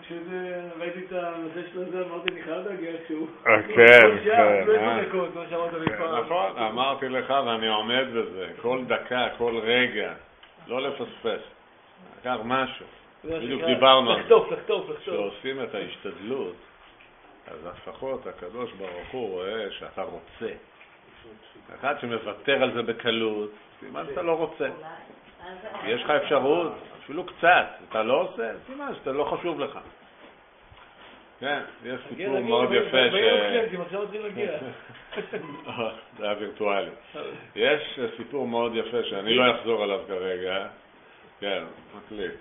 כשראיתי את הנושא של זה, אמרתי, אני חייב להגיע כשהוא... כן, נכון, אמרתי לך ואני עומד בזה, כל דקה, כל רגע, לא לפספס, לקח משהו. בדיוק דיברנו על זה, כשעושים את ההשתדלות, אז לפחות הקדוש ברוך הוא רואה שאתה רוצה. אחד שמוותר על זה בקלות, סימן שאתה לא רוצה. יש לך אפשרות, אפילו קצת, אתה לא עושה, סימן שאתה לא חשוב לך. כן, יש סיפור מאוד יפה זה היה וירטואלי. יש סיפור מאוד יפה שאני לא אחזור עליו כרגע, כן, מקליט,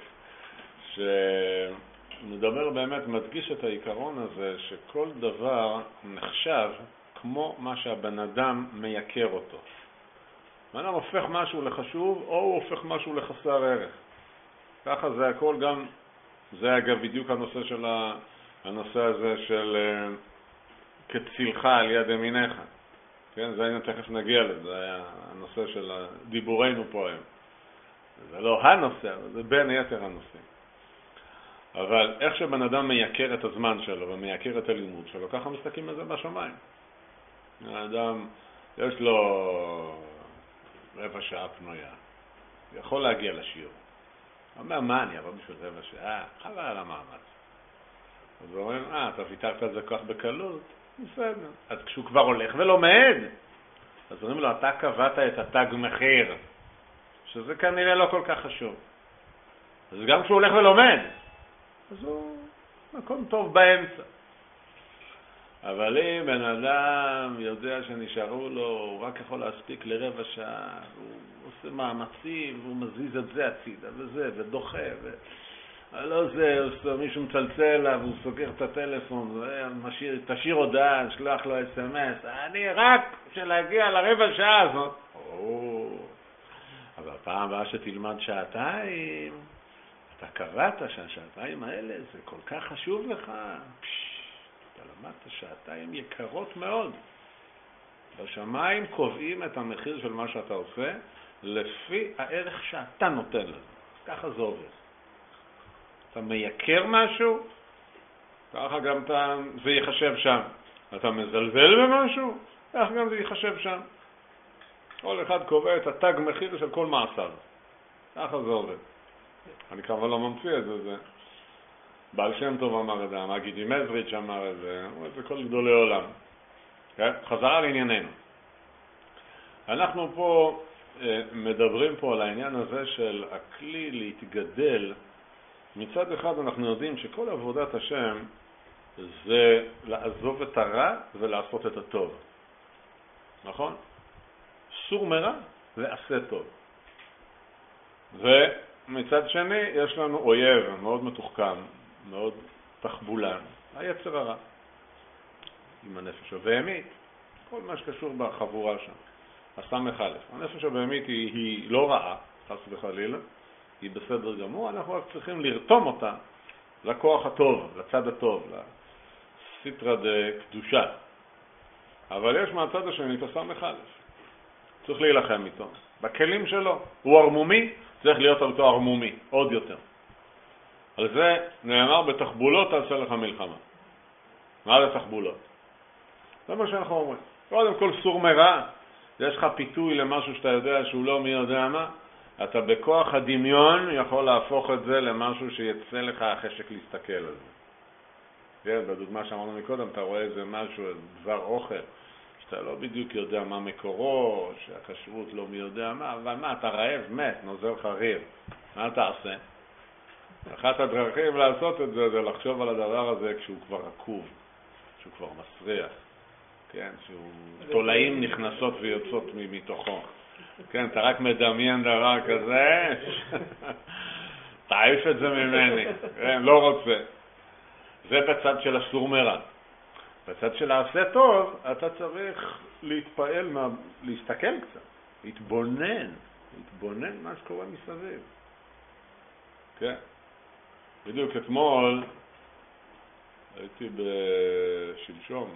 שמדבר באמת, מדגיש את העיקרון הזה שכל דבר נחשב כמו מה שהבן אדם מייקר אותו. בן אדם הופך משהו לחשוב או הוא הופך משהו לחסר ערך. ככה זה הכל, גם זה אגב בדיוק הנושא הזה של כצילך על יד ימינך. כן, זה תכף נגיע לזה, זה היה הנושא של דיבורנו פה היום. זה לא הנושא, זה בין יתר הנושאים. אבל איך שבן אדם מייקר את הזמן שלו ומייקר את הלימוד שלו, ככה מסתכלים על זה בשמיים. האדם, יש לו רבע שעה פנויה, הוא יכול להגיע לשיעור. הוא אומר, מה אני אבוא בשביל רבע שעה? חבל על המאמץ. אז הוא אומר, אתה ויתרת על זה כך בקלות? בסדר. אז כשהוא כבר הולך ולומד, אז אומרים לו, אתה קבעת את התג מחיר, שזה כנראה לא כל כך חשוב. אז גם כשהוא הולך ולומד, אז הוא מקום טוב באמצע. אבל אם בן אדם יודע שנשארו לו, הוא רק יכול להספיק לרבע שעה, הוא עושה מאמצים, והוא מזיז את זה הצידה וזה, ודוחה, לא זה, מישהו מצלצל לה, והוא סוגר את הטלפון, תשאיר הודעה, שלח לו SMS, אני רק שלהגיע לרבע שעה הזאת. אבל פעם הבאה שתלמד שעתיים, אתה קראת שהשעתיים האלה זה כל כך חשוב לך. אתה למדת שעתיים יקרות מאוד. בשמיים קובעים את המחיר של מה שאתה עושה לפי הערך שאתה נותן לזה. ככה זה עובד. אתה מייקר משהו, ככה גם זה יחשב שם. אתה מזלזל במשהו, ככה גם זה יחשב שם. כל אחד קובע את התג מחיר של כל מעשיו. ככה זה עובד. אני כמובן לא ממציא את זה. בעל שם טוב אמר את זה, המגיד מזריץ' אמר את זה, זה כל גדולי עולם. כן? חזרה לענייננו. אנחנו פה מדברים פה על העניין הזה של הכלי להתגדל. מצד אחד אנחנו יודעים שכל עבודת השם זה לעזוב את הרע ולעשות את הטוב. נכון? סור מרע ועשה טוב. ומצד שני יש לנו אויב מאוד מתוחכם, מאוד תחבולן, היצר הרע. עם הנפש הבהמית, כל מה שקשור בחבורה שם. הסמך א', הנפש הבהמית היא לא רעה, חס וחלילה, היא בסדר גמור, אנחנו רק צריכים לרתום אותה לכוח הטוב, לצד הטוב, לסיטרא דקדושה. אבל יש מהצד השני את הסמך א', צריך להילחם איתו. בכלים שלו, הוא ערמומי, צריך להיות אותו ערמומי, עוד יותר. על זה נאמר בתחבולות תעשה לך מלחמה. מה זה תחבולות? זה מה שאנחנו אומרים. קודם כל סור מרע, יש לך פיתוי למשהו שאתה יודע שהוא לא מי יודע מה, אתה בכוח הדמיון יכול להפוך את זה למשהו שיצא לך החשק להסתכל על זה. כן, בדוגמה שאמרנו מקודם, אתה רואה איזה משהו, דבר אוכל, שאתה לא בדיוק יודע מה מקורו, שהכשרות לא מי יודע מה, אבל מה, אתה רעב, מת, נוזל לך ריר. מה אתה עושה? אחת הדרכים לעשות את זה, זה לחשוב על הדבר הזה כשהוא כבר עקוב, כשהוא כבר מסריח, כן, תולעים נכנסות ויוצאות מתוכו. כן, אתה רק מדמיין דבר כזה, תעיף את זה ממני, כן, לא רוצה. זה בצד של הסור מרע. בצד של העשה טוב, אתה צריך להתפעל, להסתכל קצת, להתבונן מה שקורה מסביב. כן. בדיוק אתמול הייתי בשלשום,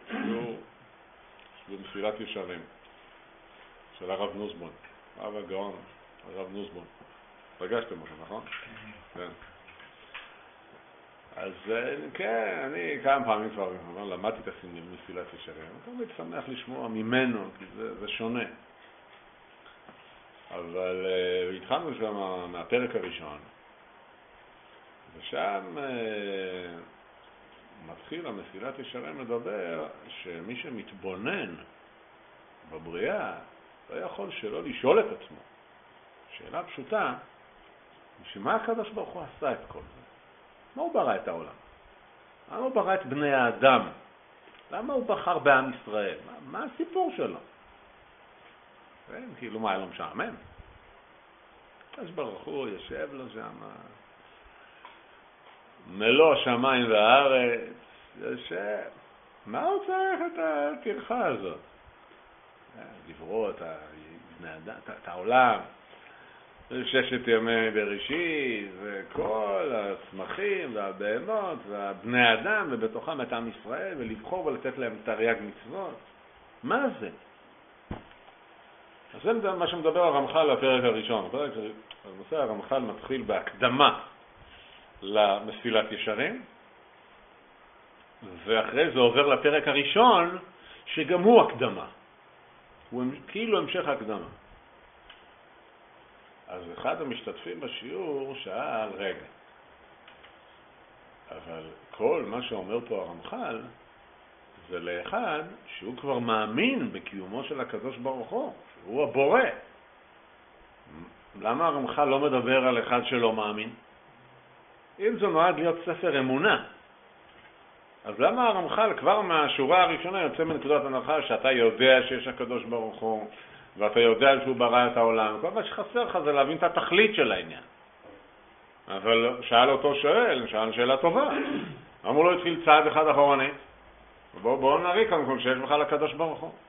במסילת ישרים של הרב נוסבון, הרב הגאון, הרב נוסבון. פגשתם אותו, נכון? כן. אז כן, אני כמה פעמים כבר למדתי את מסילת ישרים, אני תמיד שמח לשמוע ממנו, כי זה שונה. אבל התחלנו שם מהפרק הראשון, ושם מתחיל המסילת ישרים לדבר שמי שמתבונן בבריאה לא יכול שלא לשאול את עצמו. שאלה פשוטה, שמה הקדוש ברוך הוא עשה את כל זה? מה הוא ברא את העולם? למה הוא ברא את בני האדם? למה הוא בחר בעם ישראל? מה הסיפור שלו? כאילו מה, היה לו משעמם? הקדוש ברוך הוא יושב לו שם, מלוא השמיים והארץ, יושב. מה הוא צריך את הטרחה הזאת? לברוא את העולם, ששת ימי בראשית, וכל הצמחים והבהמות והבני אדם, ובתוכם את עם ישראל, ולבחור ולתת להם תרי"ג מצוות. מה זה? אז זה מה שמדבר הרמח"ל בפרק הראשון. הנושא הרמח"ל מתחיל בהקדמה למסילת ישרים, ואחרי זה עובר לפרק הראשון, שגם הוא הקדמה. הוא כאילו המשך הקדמה. אז אחד המשתתפים בשיעור שאל, רגע, אבל כל מה שאומר פה הרמח"ל זה לאחד שהוא כבר מאמין בקיומו של הקדוש ברוך הוא, שהוא הבורא. למה הרמח"ל לא מדבר על אחד שלא מאמין? אם זה נועד להיות ספר אמונה, אז למה הרמח"ל כבר מהשורה הראשונה יוצא מנקודת הנחה שאתה יודע שיש הקדוש ברוך הוא, ואתה יודע שהוא ברא את העולם? כל מה שחסר לך זה להבין את התכלית של העניין. אבל שאל אותו שאל שאלה טובה. אמרו לו התחיל צעד אחד אחורנית. בואו נראה קודם כל שיש בכלל הקדוש ברוך הוא.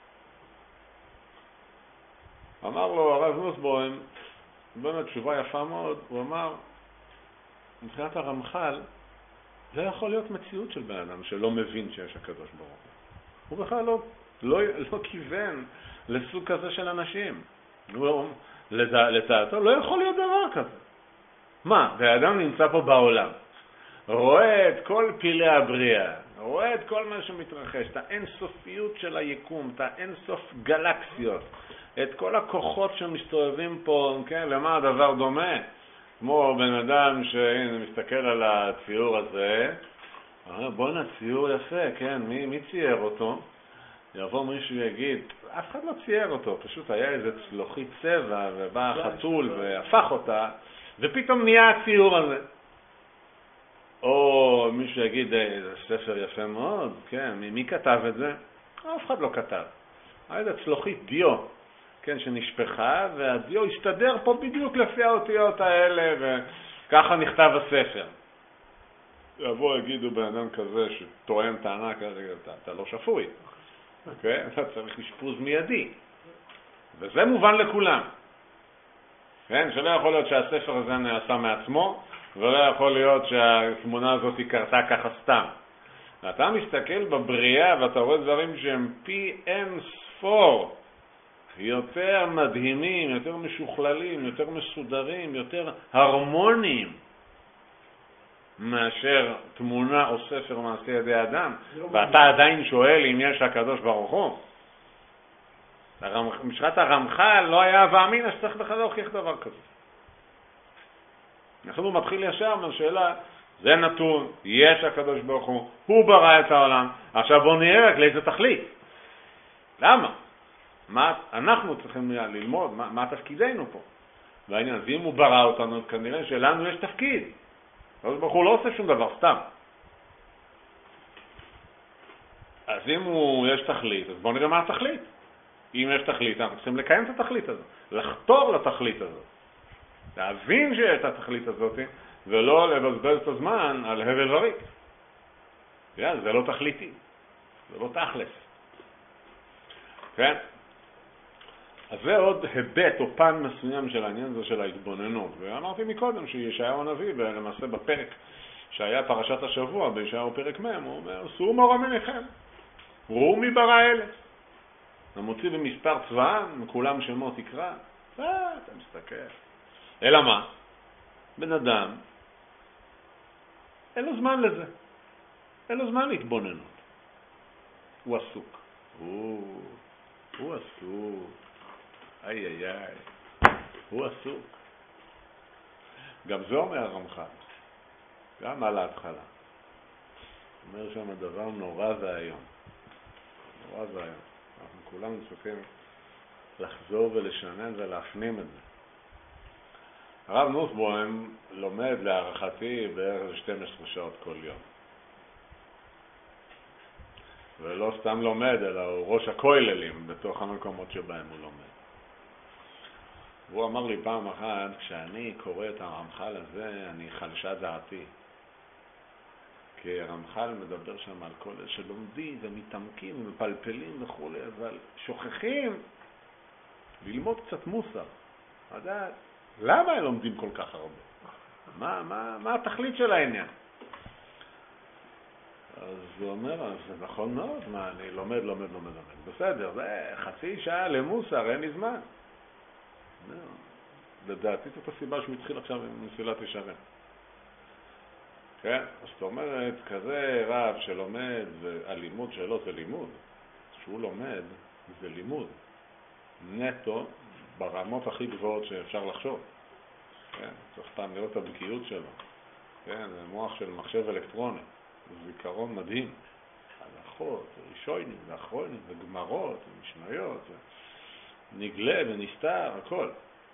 אמר לו הרב נוסבוים, באמת תשובה יפה מאוד, הוא אמר, מבחינת הרמח"ל, זה יכול להיות מציאות של בן אדם שלא מבין שיש הקדוש ברוך הוא. הוא בכלל לא כיוון לסוג כזה של אנשים. לדעתו לא יכול להיות דבר כזה. מה? והאדם נמצא פה בעולם, רואה את כל פילי הבריאה, רואה את כל מה שמתרחש, את האינסופיות של היקום, את האינסוף גלקסיות, את כל הכוחות שמסתובבים פה, כן? למה הדבר דומה? כמו בן אדם שמסתכל על הציור הזה, בוא'נה, ציור יפה, כן? מי צייר אותו? יבוא מישהו יגיד, אף אחד לא צייר אותו, פשוט היה איזה צלוחית צבע ובא חתול והפך אותה, ופתאום נהיה הציור הזה. או מישהו יגיד, זה ספר יפה מאוד, כן, מי כתב את זה? אף אחד לא כתב. היה איזה צלוחית דיו, כן, שנשפחה, והדיו הסתדר פה בדיוק לפי האותיות האלה, וככה נכתב הספר. יבוא, יגידו באדם כזה שטוען טענה כזה, אתה לא שפוי, אוקיי? אתה צריך אשפוז מיידי. וזה מובן לכולם. כן, שלא יכול להיות שהספר הזה נעשה מעצמו, ולא יכול להיות שהתמונה הזאת קרתה ככה סתם. אתה מסתכל בבריאה ואתה רואה דברים שהם פי אין ספור, יותר מדהימים, יותר משוכללים, יותר מסודרים, יותר הרמוניים, מאשר תמונה או ספר מעשה ידי אדם. ואתה עדיין שואל אם יש הקדוש ברוך הוא. משרת הרמח"ל לא היה ואמינא שצריך בכלל להוכיח דבר כזה. אנחנו מתחיל ישר מהשאלה, זה נתון, יש הקדוש ברוך הוא ברא את העולם, עכשיו בואו נראה רק לאיזה תכלית. למה? אנחנו צריכים ללמוד, מה תפקידנו פה? והעניין, אז אם הוא ברא אותנו, אז כנראה שלנו יש תפקיד. הקדוש ברוך הוא לא עושה שום דבר, סתם. אז אם יש תכלית, אז בואו נראה מה התכלית. אם יש תכלית, אנחנו צריכים לקיים את התכלית הזאת, לחתור לתכלית הזאת. להבין שיש את התכלית הזאת, ולא לבזבז את הזמן על הבל וריק. זה לא תכליתי, זה לא תכלס. כן? אז זה עוד היבט או פן מסוים של העניין הזה של ההתבוננות. ואמרתי מקודם שישעיהו הנביא, למעשה בפרק שהיה פרשת השבוע, בישעיהו פרק מ', הוא אומר, שאו מורא מעיניכם, ראו מי ברא אלה. המוציא במספר צבאם, מכולם שמות תקרא, אתה מסתכל. אלא מה? בן אדם, אין לו זמן לזה. אין לו זמן להתבוננות. הוא עסוק. הוא עסוק. איי. הוא עסוק. גם זה אומר הרמח"ל. גם על ההתחלה. אומר שם הדבר נורא והיום. נורא והיום. אנחנו כולנו צריכים לחזור ולשנן ולהפנים את זה. הרב נוסבוים לומד להערכתי בערך 12 שעות כל יום. ולא סתם לומד, אלא הוא ראש הכוללים בתוך המקומות שבהם הוא לומד. והוא אמר לי פעם אחת, כשאני קורא את הרמח"ל הזה, אני חלשה דעתי. כי הרמח"ל מדבר שם על כל אלה שלומדים ומתעמקים ומפלפלים וכו', אבל שוכחים ללמוד קצת מוסר. לדעת, למה הם לומדים כל כך הרבה? מה התכלית של העניין? אז הוא אומר, זה נכון מאוד, אני לומד. בסדר, זה חצי שעה למוסר, אין לי זמן. לדעתי זאת הסיבה שהוא התחיל עכשיו עם מסילת ישרים. כן? אז זאת אומרת, כזה רב שלומד, והלימוד שלו זה לימוד. שהוא לומד זה לימוד. נטו ברמות הכי גבוהות שאפשר לחשוב. כן? צריך פעם לראות את הבקיאות שלו. כן? זה מוח של מחשב אלקטרוני. זה זיכרון מדהים. הלכות, ראשונים, ואחרונים, וגמרות, ומשניות, נגלה ונסתר, הכל.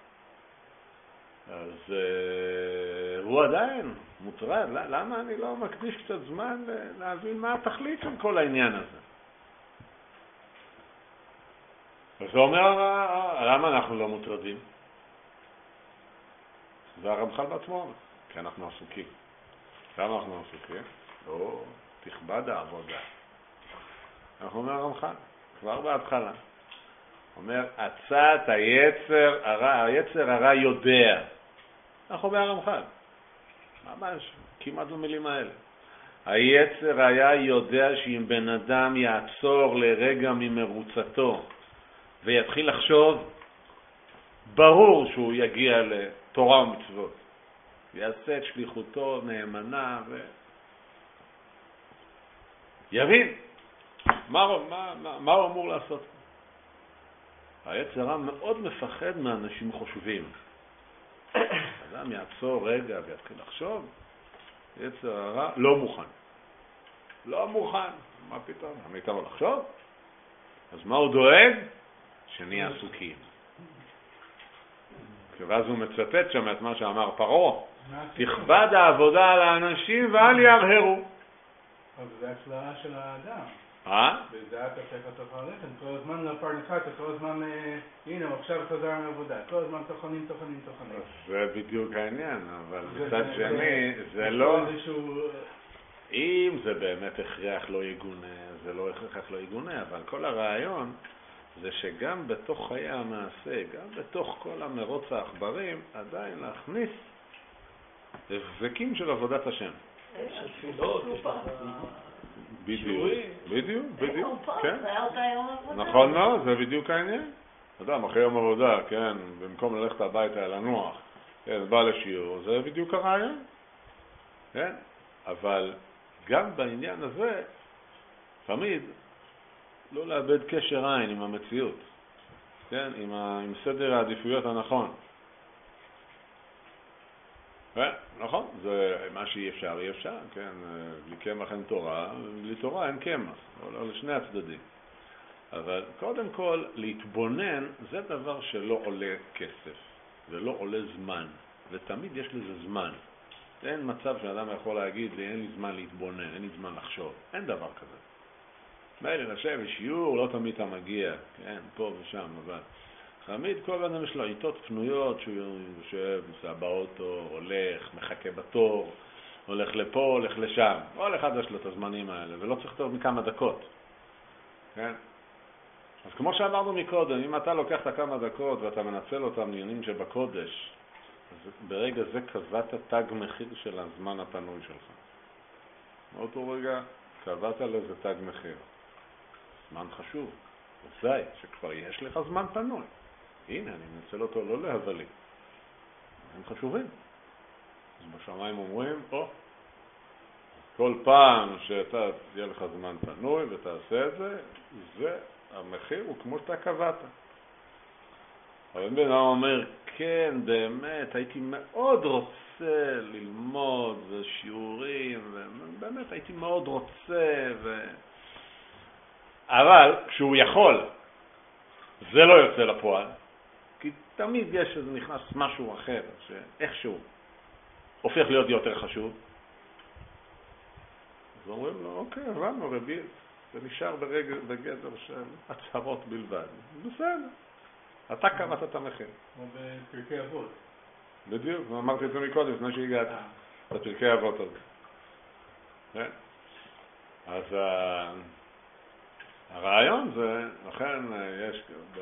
אז הוא עדיין מוטרד. למה אני לא מקדיש קצת זמן להבין מה התכלית של כל העניין הזה? אז הוא אומר, למה אנחנו לא מוטרדים? זה הרמח"ל בעצמו, כי אנחנו עסוקים. למה אנחנו עסוקים? לא, תכבד העבודה. אנחנו אומר הרמח"ל, כבר בהתחלה. אומר, עצת היצר הרע יודע. אנחנו אומר הרמח"ל. ממש, כמעט במילים האלה. היצר היה יודע שאם בן אדם יעצור לרגע ממרוצתו ויתחיל לחשוב, ברור שהוא יגיע לתורה ומצוות. יעשה את שליחותו נאמנה יבין מה הוא אמור לעשות. היצר הרע מאוד מפחד מאנשים חושבים. אדם יעצור רגע ויתחיל לחשוב, יצר הרע לא מוכן. מה פתאום? אני אתן לו לחשוב? אז מה הוא דואג? שנהיה עסוקים. ואז הוא מצטט שם את מה שאמר פרעה, תכבד העבודה על האנשים ואל ירהרו. אבל זה הצלעה של האדם. בזה אתה צריך לתוך הלחם, כל הזמן לפרנסה, כל הזמן, הנה, עכשיו חזר מעבודה, כל הזמן תוכנים. זה בדיוק העניין, אבל מצד שני, זה לא... אם זה באמת הכרח לא יגונה, זה לא הכרח לא יגונה, אבל כל הרעיון זה שגם בתוך חיי המעשה, גם בתוך כל המרוץ העכברים, עדיין להכניס הבזקים של עבודת השם. בדיוק, כן. נכון מאוד, זה בדיוק העניין. אדם אחרי יום עבודה, כן, במקום ללכת הביתה לנוח, כן, בא לשיעור, זה בדיוק הרעיון. כן, אבל גם בעניין הזה, תמיד לא לאבד קשר עין עם המציאות, כן, עם סדר העדיפויות הנכון. נכון, זה מה שאי אפשר, כן, בלי קמח אין תורה, בלי תורה אין קמח, לא לשני הצדדים. אבל קודם כל, להתבונן זה דבר שלא עולה כסף, ולא עולה זמן, ותמיד יש לזה זמן. אין מצב שאדם יכול להגיד לי, אין לי זמן להתבונן, אין לי זמן לחשוב, אין דבר כזה. מילא לשב בשיעור, לא תמיד אתה מגיע, כן, פה ושם, אבל... תמיד כל אדם יש לו עיתות פנויות שהוא יושב, נוסע באוטו, הולך, מחכה בתור, הולך לפה, הולך לשם. כל אחד יש לו את הזמנים האלה, ולא צריך יותר מכמה דקות. כן? אז כמו שאמרנו מקודם, אם אתה לוקח את כמה דקות ואתה מנצל אותם לעניינים שבקודש, אז ברגע זה קבעת תג מחיר של הזמן הפנוי שלך. באותו רגע קבעת לזה תג מחיר. זמן חשוב. זה שכבר יש לך זמן פנוי. הנה, אני מנצל אותו לא להבלים. הם חשובים. אז בשמיים אומרים, כל פעם שאתה יהיה לך זמן פנוי ותעשה את זה, זה המחיר הוא כמו שאתה קבעת. אבל בן אדם אומר, כן, באמת, הייתי מאוד רוצה ללמוד ושיעורים, ובאמת הייתי מאוד רוצה, אבל כשהוא יכול, זה לא יוצא לפועל, כי תמיד יש איזה נכנס משהו אחר, שאיכשהו הופך להיות יותר חשוב. אז אומרים לו, אוקיי, הבנו רבי, זה נשאר בגדר של הצהרות בלבד. בסדר, אתה קבעת את המחיר. כמו בפרקי אבות. בדיוק, אמרתי את זה מקודם, לפני שהגעתי, בפרקי אבות הזה. כן? אז הרעיון זה, לכן יש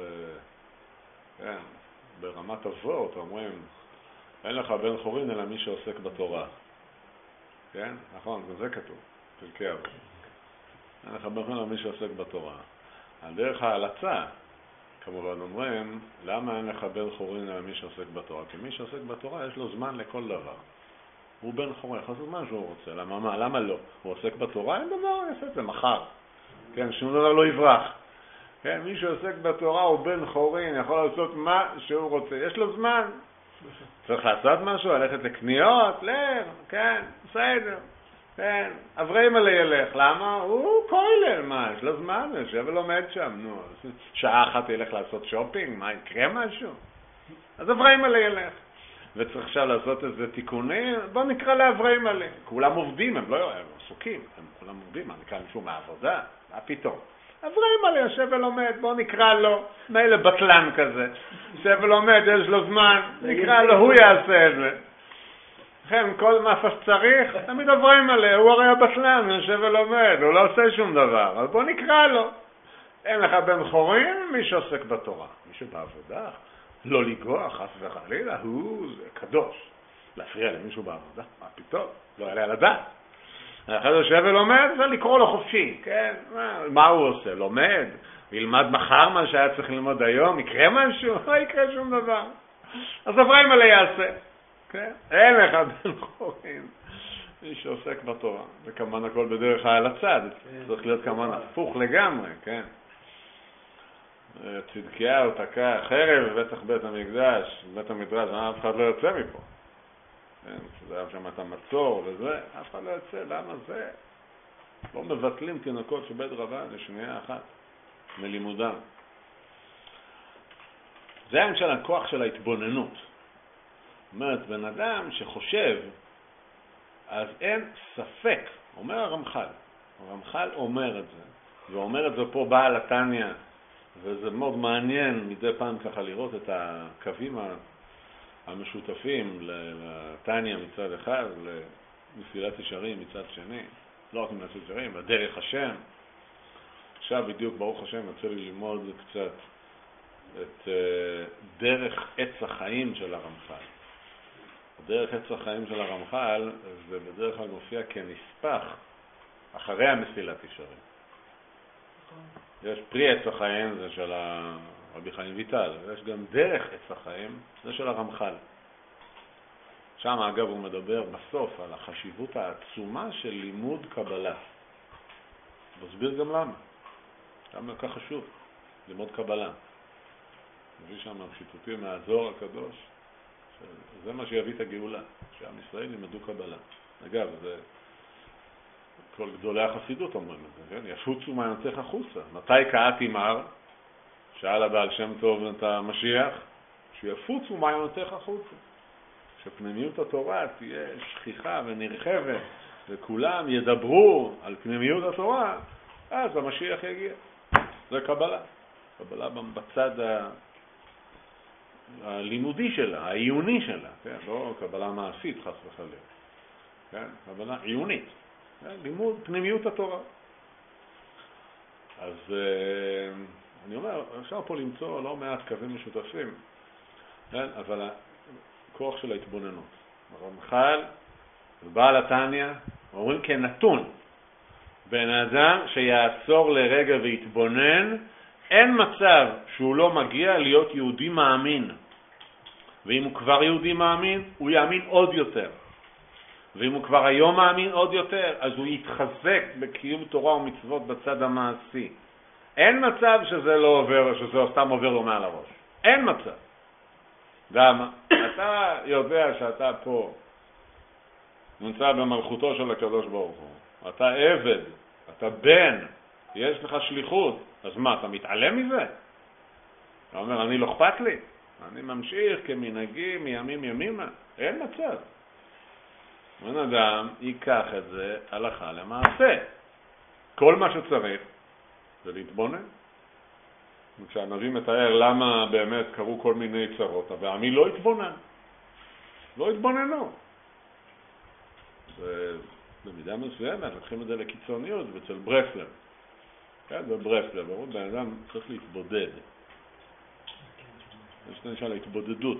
ברמת אבות, אומרים, אין לך בן חורין אלא מי שעוסק בתורה. כן? נכון, זה כתוב, פרקי אבות. אין לך בן חורין אלא מי שעוסק בתורה. על דרך ההלצה, כמובן אומרים, למה אין לך בן חורין אלא מי שעוסק בתורה? כי מי שעוסק בתורה יש לו זמן לכל דבר. הוא בן חורין, יכול לעשות מה שהוא רוצה. למה לא? הוא עוסק בתורה, אין דבר, יעשה את זה מחר. כן, שום דבר לא יברח. כן, מי שעוסק בתורה הוא בן חורין, יכול לעשות מה שהוא רוצה. יש לו זמן. צריך לעשות משהו, ללכת לקניות, כן, בסדר. כן, אברי מלא ילך. למה? הוא כולל, מה? יש לו זמן, יושב ולומד שם, נו. שעה אחת ילך לעשות שופינג, מה, יקרה משהו? אז אברי מלא ילך. וצריך עכשיו לעשות איזה תיקונים, בוא נקרא לאברי מלא. כולם עובדים, הם לא עסוקים, הם כולם עובדים, מה נקרא משהו מעבודה? מה פתאום? אברי מלא יושב ולומד, בוא נקרא לו, מילא בטלן כזה. יושב ולומד, יש לו זמן, נקרא לו, הוא יעשה את זה. לכן, כל מה שצריך, תמיד עוברים עליה, הוא הרי הבטלן, יושב ולומד, הוא לא עושה שום דבר, אז בוא נקרא לו. אין לך בן חורין, מי שעוסק בתורה. מי שבעבודה, לא לגוע, חס וחלילה, זה קדוש. להפריע למישהו בעבודה, מה פתאום? לא יעלה על הדעת. אחרי זה יושב ולומד, זה לקרוא לו חופשי, כן? מה הוא עושה? לומד? ילמד מחר מה שהיה צריך ללמוד היום? יקרה משהו? לא יקרה שום דבר. אז עברי מלא יעשה. כן? אין לך בן חורין, מי שעוסק בתורה. זה כמובן הכל בדרך ההלצה, זה צריך להיות כמובן הפוך לגמרי, כן? צדקיהו תקע חרב בבטח בית המקדש, בית המדרש, אף אחד לא יוצא מפה. כן? זה היה שם את המצור וזה, אף אחד לא יוצא, למה זה? לא מבטלים תינוקות של בית רבן לשנייה אחת, מלימודם. זה העניין של הכוח של ההתבוננות. זאת אומרת, בן אדם שחושב, אז אין ספק, אומר הרמח"ל אומר את זה, ואומר את זה פה בעל התניא, וזה מאוד מעניין מדי פעם ככה לראות את הקווים המשותפים לתניא מצד אחד, למסילת ישרים מצד שני, לא רק מסילת ישרים, בדרך השם. עכשיו בדיוק ברוך השם יוצא לי ללמוד קצת את דרך עץ החיים של הרמח"ל. דרך עץ החיים של הרמח"ל זה בדרך כלל מופיע כנספח אחרי המסילת ישרים. יש פרי עץ החיים, זה של רבי חיים ויטל, ויש גם דרך עץ החיים, זה של הרמח"ל. שם אגב הוא מדבר בסוף על החשיבות העצומה של לימוד קבלה. מסביר גם למה. למה כך חשוב ללמוד קבלה. מביא שם ציטוטים מהזוהר הקדוש, זה מה שיביא את הגאולה, שעם ישראל ילמדו קבלה. אגב, זה כל גדולי החסידות אומרים את זה, כן? יפוצו מעיינותיך החוצה. מתי קהת ימר? שאל הבעל שם טוב את המשיח, שיפוצו מעיינותיך החוצה. שפנימיות התורה תהיה שכיחה ונרחבת, וכולם ידברו על פנימיות התורה, אז המשיח יגיע. זה קבלה. קבלה בצד הלימודי שלה, העיוני שלה, כן? לא קבלה מעשית חס וחלילה. כן? קבלה עיונית. לימוד פנימיות התורה. אז אני אומר, אפשר פה למצוא לא מעט קווים משותפים, כן? אבל הכוח של ההתבוננות. הרמח"ל ובעל התניא אומרים כנתון, בן אדם שיעצור לרגע והתבונן, אין מצב שהוא לא מגיע להיות יהודי מאמין. ואם הוא כבר יהודי מאמין, הוא יאמין עוד יותר. ואם הוא כבר היום מאמין עוד יותר, אז הוא יתחזק בקיום תורה ומצוות בצד המעשי. אין מצב שזה לא עובר, שזה סתם עובר לו מעל הראש. אין מצב. גם אתה יודע שאתה פה נמצא במלכותו של הקדוש ברוך הוא. אתה עבד, אתה בן, יש לך שליחות. אז מה, אתה מתעלם מזה? אתה אומר, אני לא אכפת לי. אני ממשיך כמנהגי מימים ימימה. אין מצב. בן אדם ייקח את זה הלכה למעשה. כל מה שצריך זה להתבונן. כשהנביא מתאר למה באמת קרו כל מיני צרות, והעמי לא התבונן. לא התבוננו. במידה מסוימת, לקחים את זה לקיצוניות, ואצל ברסלב. כן, בברסלב, ברור, בן אדם צריך להתבודד. יש נשאל להתבודדות.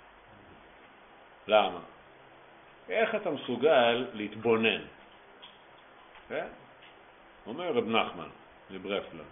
למה? איך אתה מסוגל להתבונן? כן? אומר רב נחמן מברסלב,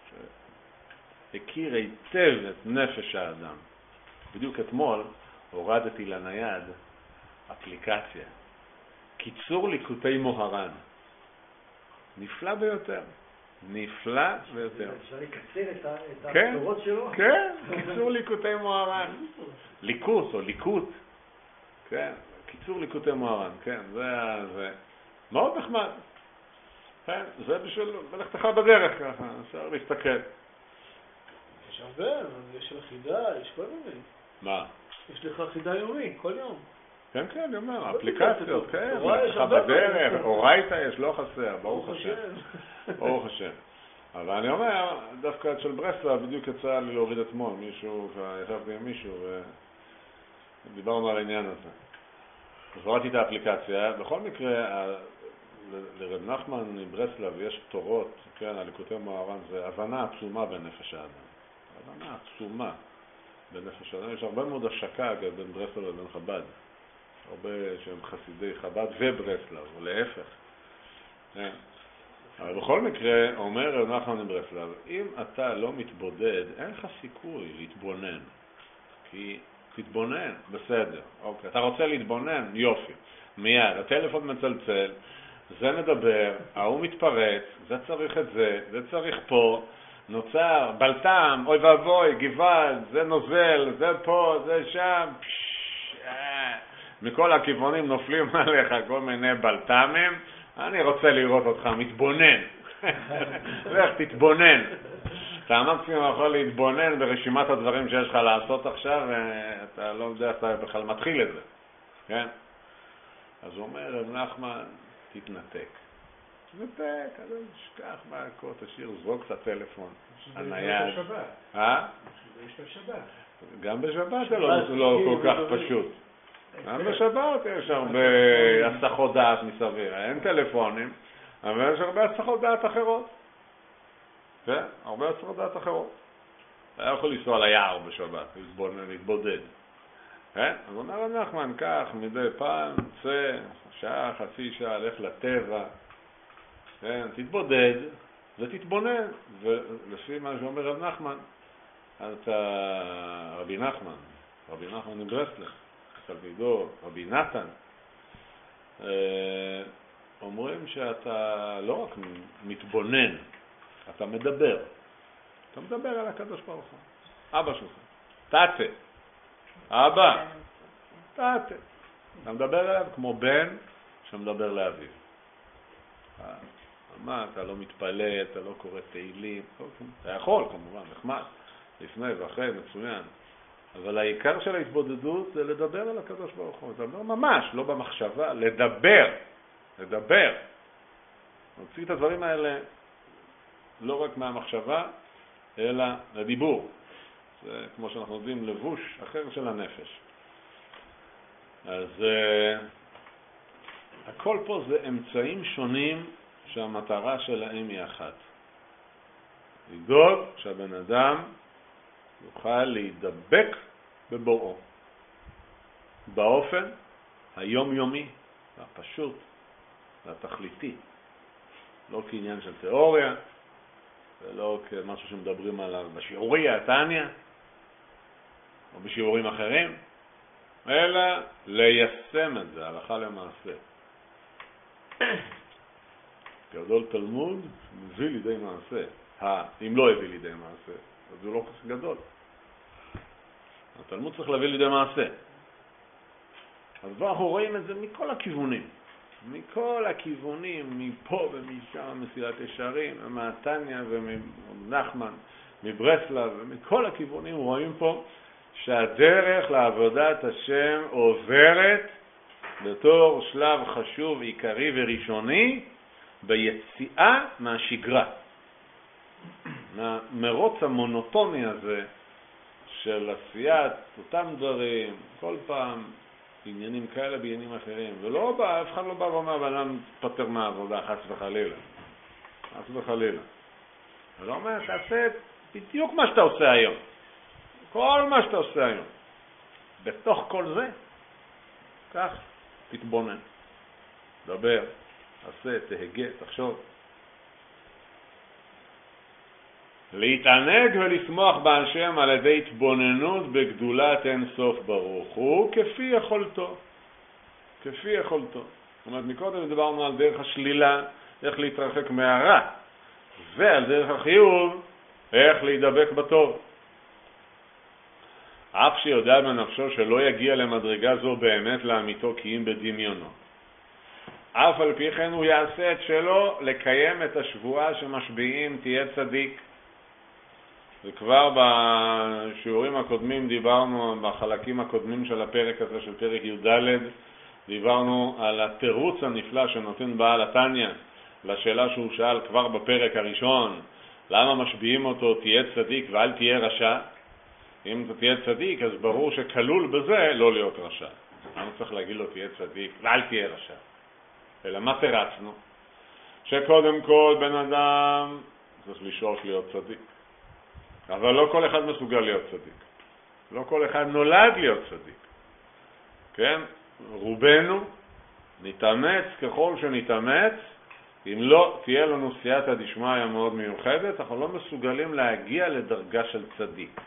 שהכיר היטב את נפש האדם. בדיוק אתמול הורדתי לנייד אפליקציה. קיצור ליקוטי מוהר"ן. נפלא ביותר. נפלא ביותר. אפשר לקצר את התורות שלו? כן, קיצור ליקוטי מוהר"ן. ליקוט או ליקוט. כן, קיצור ליקוטי מוהר"ן. כן, זה מאוד נחמד. כן, זה בשביל ללכתך בדרך ככה, אפשר להסתכל. יש הרבה, יש לך חידה, יש כל מיני. מה? יש לך חידה יומי, כל יום. כן, כן, אני אומר, אפליקציות, כן, ללכתך בדרך, אורייתא יש, לא חסר, ברוך השם. ברוך השם. אבל אני אומר, דווקא אצל ברסלב בדיוק יצא לי להוריד אתמול, מישהו, ישבתי עם מישהו ודיברנו על העניין הזה. אז הורדתי את האפליקציה, בכל מקרה, לרב נחמן מברסלב יש תורות, כן, על ליקוטי מוהר"ן, זה הבנה עצומה בנפש האדם. הבנה עצומה בנפש האדם. יש הרבה מאוד השקה בין ברסלב לבין חב"ד. הרבה שהם חסידי חב"ד וברסלב, או להפך. כן. אבל בכל מקרה, אומר רב נחמן מברסלב, אם אתה לא מתבודד, אין לך סיכוי להתבונן. כי תתבונן, בסדר. אוקיי, אתה רוצה להתבונן? יופי. מיד, הטלפון מצלצל, זה מדבר, ההוא מתפרץ, זה צריך את זה צריך פה, נוצר, בלטם, אוי ואבוי, גוואלד, זה נוזל, זה פה, זה שם, מכל הכיוונים נופלים עליך כל מיני בלטמים, אני רוצה לראות אותך מתבונן. לך תתבונן. אתה מקסימום יכול להתבונן ברשימת הדברים שיש לך לעשות עכשיו, ואתה לא יודע, אתה בכלל מתחיל את זה. כן? אז הוא אומר, רב נחמן, תתנתק. תתנתק, אז שכח מהכל, תשאיר, זרוק את הטלפון, הנייד. שזה יש בשבת. גם בשבת זה לא כל כך פשוט. גם בשבת יש הרבה הסחות דעת מסביב. אין טלפונים, אבל יש הרבה הסחות דעת אחרות. כן? הרבה הסחות דעת אחרות. אתה יכול לנסוע ליער בשבת, להתבודד. כן? אז אומר רב נחמן, כך, מדי פעם, צא, שעה, חצי שעה, לך לטבע, כן? תתבודד ותתבונן. ולפי מה שאומר רב נחמן, אז רבי נחמן מברסלב, תלמידו, רבי נתן, אומרים שאתה לא רק מתבונן, אתה מדבר. אתה מדבר על הקדוש ברוך הוא. אבא שלך. תתה. אבא. תתה. אתה מדבר עליו כמו בן שמדבר לאביו. מה, אתה לא מתפלל, אתה לא קורא תהילים. אתה יכול, כמובן, נחמד. לפני ואחרי, מצוין. אבל העיקר של ההתבודדות זה לדבר על הקדוש ברוך הוא. זה אומר ממש, לא במחשבה, לדבר. לדבר. נוציא את הדברים האלה לא רק מהמחשבה, אלא לדיבור. זה כמו שאנחנו יודעים, לבוש אחר של הנפש. אז הכל פה זה אמצעים שונים שהמטרה שלהם היא אחת. לדאוג שהבן אדם יוכל להידבק בבוראו. באופן היומיומי, הפשוט, והתכליתי. לא כעניין של תיאוריה, ולא כמשהו שמדברים עליו בשיעורי התניא, או בשיעורים אחרים, אלא ליישם את זה, הלכה למעשה. גדול תלמוד מביא לידי מעשה. אם לא הביא לידי מעשה, אז הוא לא כך גדול. התלמוד צריך להביא לידי מעשה. אז אנחנו רואים את זה מכל הכיוונים. מכל הכיוונים, מפה ומשם, מסילת ישרים, מהתניה ומנחמן, מברסלב, ומכל הכיוונים רואים פה שהדרך לעבודת השם עוברת בתור שלב חשוב, עיקרי וראשוני ביציאה מהשגרה. מהמרוץ המונוטוני הזה של עשיית אותם דברים, כל פעם עניינים כאלה בעניינים אחרים, ולא בא, אף אחד לא בא ואומר, ואדם פטר מהעבודה, חס וחלילה. חס וחלילה. ולא אומר, תעשה בדיוק מה שאתה עושה היום. כל מה שאתה עושה היום. בתוך כל זה, כך, תתבונן. דבר, עשה, תהגה, תחשוב. להתענג ולשמוח בהשם על ידי התבוננות בגדולת אין סוף ברוך הוא כפי יכולתו. כפי יכולתו. זאת אומרת, מקודם דיברנו על דרך השלילה, איך להתרחק מהרע, ועל דרך החיוב, איך להידבק בטוב. אף שיודע בנפשו שלא יגיע למדרגה זו באמת לאמיתו כי אם בדמיונו. אף על פי כן הוא יעשה את שלו לקיים את השבועה שמשביעים תהיה צדיק. וכבר בשיעורים הקודמים דיברנו, בחלקים הקודמים של הפרק הזה, של פרק י"ד, דיברנו על התירוץ הנפלא שנותן בעל התניא לשאלה שהוא שאל כבר בפרק הראשון, למה משביעים אותו תהיה צדיק ואל תהיה רשע? אם אתה תהיה צדיק, אז ברור שכלול בזה לא להיות רשע. למה צריך להגיד לו תהיה צדיק ואל תהיה רשע? אלא מה תרצנו? שקודם כל בן אדם צריך לשאוף להיות צדיק. אבל לא כל אחד מסוגל להיות צדיק. לא כל אחד נולד להיות צדיק. כן? רובנו נתאמץ ככל שנתאמץ, אם לא תהיה לנו סייעתא דשמיא מאוד מיוחדת, אנחנו לא מסוגלים להגיע לדרגה של צדיק.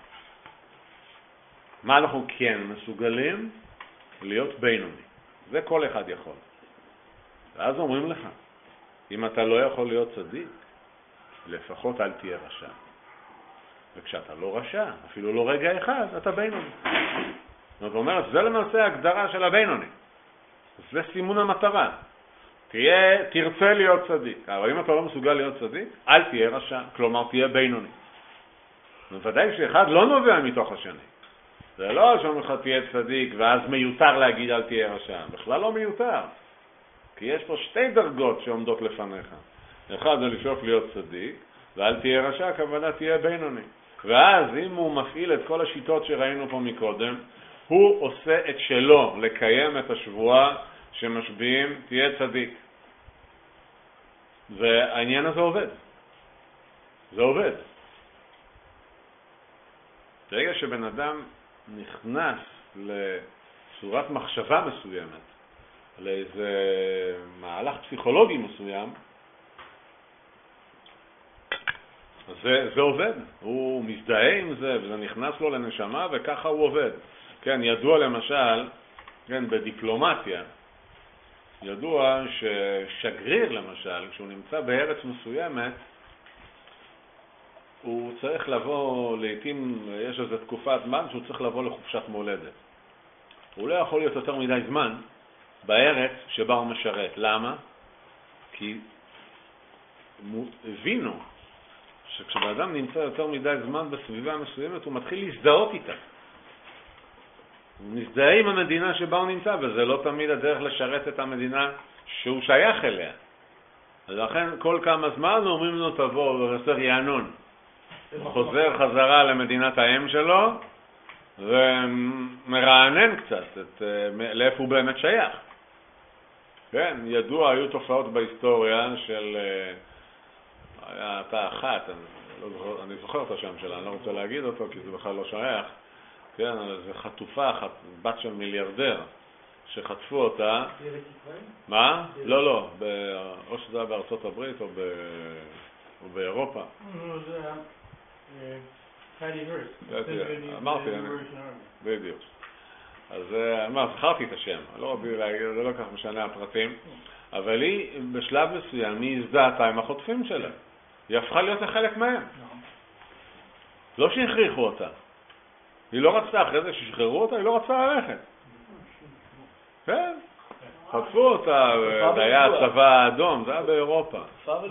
מה אנחנו כן מסוגלים? להיות בינוני. זה כל אחד יכול. ואז אומרים לך, אם אתה לא יכול להיות צדיק, לפחות אל תהיה רשע. וכשאתה לא רשע, אפילו לא רגע אחד, אתה בינוני. זאת אומרת, זה למעשה ההגדרה של הבינוני. זה סימון המטרה. תרצה להיות צדיק. אבל אם אתה לא מסוגל להיות צדיק, אל תהיה רשע. כלומר, תהיה בינוני. בוודאי שאחד לא נובע מתוך השני. זה לא שאומר לך תהיה צדיק, ואז מיותר להגיד אל תהיה רשע. בכלל לא מיותר. כי יש פה שתי דרגות שעומדות לפניך. אחד זה לשאוף להיות צדיק, ואל תהיה רשע, הכוונה תהיה בינוני. ואז אם הוא מפעיל את כל השיטות שראינו פה מקודם, הוא עושה את שלו לקיים את השבועה שמשביעים תהיה צדיק. והעניין הזה עובד. זה עובד. ברגע שבן אדם נכנס לצורת מחשבה מסוימת, לאיזה מהלך פסיכולוגי מסוים, זה עובד. הוא מזדהה עם זה, וזה נכנס לו לנשמה, וככה הוא עובד. כן, ידוע למשל, כן, בדיפלומטיה, ידוע ששגריר למשל, כשהוא נמצא בארץ מסוימת, הוא צריך לבוא, לעתים יש איזו תקופת זמן שהוא צריך לבוא לחופשת מולדת. הוא לא יכול להיות יותר מדי זמן בארץ שבה הוא משרת. למה? כי הבינו שכשבאדם נמצא יותר מדי זמן בסביבה מסוימת, הוא מתחיל להזדהות איתה. הוא מזדהה עם המדינה שבה הוא נמצא, וזה לא תמיד הדרך לשרת את המדינה שהוא שייך אליה. אז לכן כל כמה זמן אומרים לו תבוא וחסר יענון. הוא חוזר חזרה למדינת האם שלו, ומרענן קצת לאיפה הוא באמת שייך. כן, ידוע, היו תופעות בהיסטוריה של... הייתה אחת, אני זוכר את השם שלה, אני לא רוצה להגיד אותו כי זה בכלל לא שייך. כן, זו חטופה, בת של מיליארדר, שחטפו אותה. מה? לא, או שזה היה בארצות הברית או באירופה. אמרתי, בדיוק. אז זכרתי את השם, לא רבי להגיד, זה לא כך משנה הפרטים. אבל היא בשלב מסוים, היא הזדהתה עם החוטפים שלה. היא הפכה להיות לחלק מהם. לא שהכריחו אותה. היא לא רצתה, אחרי זה ששחררו אותה, היא לא רצתה ללכת. כן, חטפו אותה, זה היה הצבא האדום, זה היה באירופה. תופעה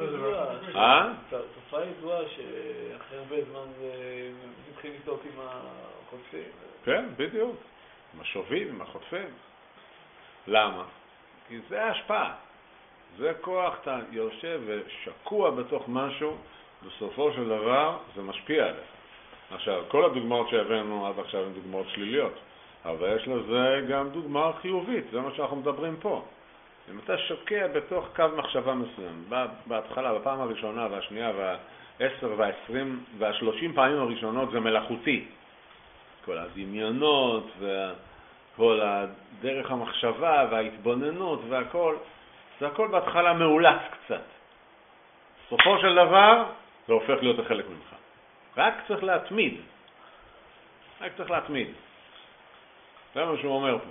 ידועה שאחרי הרבה זמן מתחילים לטעות עם החוטפים. כן, בדיוק. עם השובים, עם החוטפים. למה? כי זה ההשפעה. זה כוח, אתה יושב ושקוע בתוך משהו, בסופו של דבר זה משפיע עליך. עכשיו, כל הדוגמאות שהבאנו עד עכשיו הן דוגמאות שליליות, אבל יש לזה גם דוגמה חיובית, זה מה שאנחנו מדברים פה. אם אתה שוקע בתוך קו מחשבה מסוים, בהתחלה, בפעם הראשונה והשנייה וה10 וה20 וה30 פעמים הראשונות זה מלאכותי. כל הדמיונות וכל הדרך המחשבה וההתבוננות והכל, זה הכל בהתחלה מאולץ קצת. סופו של דבר זה הופך להיות חלק ממך. רק צריך להתמיד. רק צריך להתמיד. זה מה שהוא אומר פה.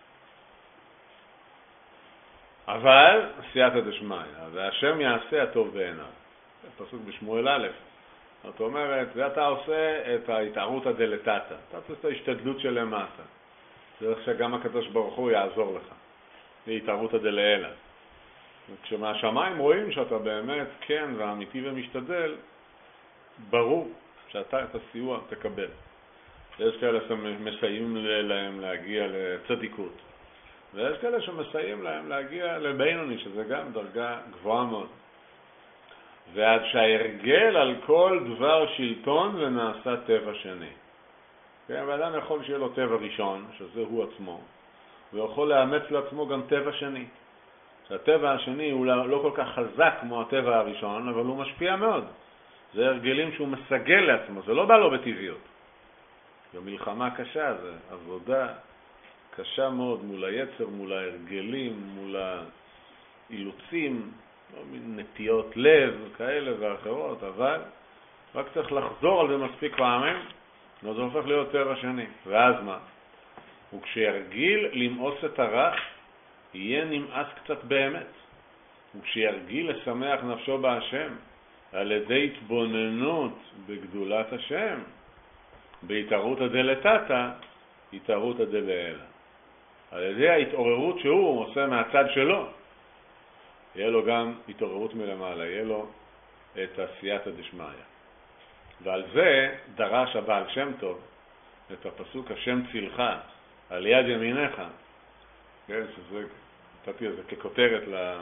אבל סייעתא דשמיא, והשם יעשה הטוב בעיניו. זה פסוק בשמואל א'. זאת אומרת, ואתה עושה את ההתערותא דלתתא. אתה עושה את ההשתדלות של למטה. זה איך שגם הקדוש ברוך הוא יעזור לך. זה התערותא דלעילא. כשמהשמיים רואים שאתה באמת כן ואמיתי ומשתדל, ברור שאתה את הסיוע תקבל. יש כאלה שמסייעים להם להגיע לצדיקות, ויש כאלה שמסייעים להם להגיע לבינוני, שזה גם דרגה גבוהה מאוד. ועד שההרגל על כל דבר שלטון ונעשה טבע שני. כן, ואדם יכול שיהיה לו טבע ראשון, שזה הוא עצמו, ויכול לאמץ לעצמו גם טבע שני. שהטבע השני הוא לא כל כך חזק כמו הטבע הראשון, אבל הוא משפיע מאוד. זה הרגלים שהוא מסגל לעצמו, זה לא בא לו בטבעיות. זו מלחמה קשה, זו עבודה קשה מאוד מול היצר, מול ההרגלים, מול האילוצים, נטיות לב כאלה ואחרות, אבל רק צריך לחזור על זה מספיק פעמים, וזה הופך להיות טבע שני. ואז מה? וכשירגיל למאוס את הרע, יהיה נמאס קצת באמת. וכשירגיל לשמח נפשו בהשם, על ידי התבוננות בגדולת השם, בהתערותא דלתתא, התערותא דלעילא. על ידי ההתעוררות שהוא עושה מהצד שלו, יהיה לו גם התעוררות מלמעלה, יהיה לו את הסייעתא דשמיא. ועל זה דרש הבעל שם טוב את הפסוק השם צילך על יד ימיניך, כן, שזה, נתתי את זה ככותרת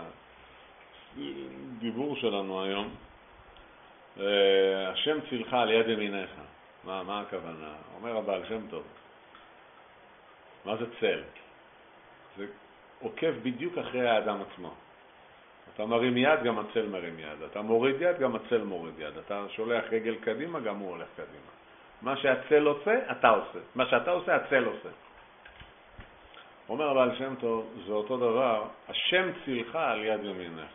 לדיבור שלנו היום. השם צילך על יד ימיניך. מה הכוונה? אומר הבעל שם טוב. מה זה צל? זה עוקב בדיוק אחרי האדם עצמו. אתה מרים יד, גם הצל מרים יד. אתה מוריד יד, גם הצל מוריד יד. אתה שולח רגל קדימה, גם הוא הולך קדימה. מה שהצל עושה, אתה עושה. מה שאתה עושה, הצל עושה. אומר הבעל שם טוב, זה אותו דבר, השם צילך על יד ימיניך.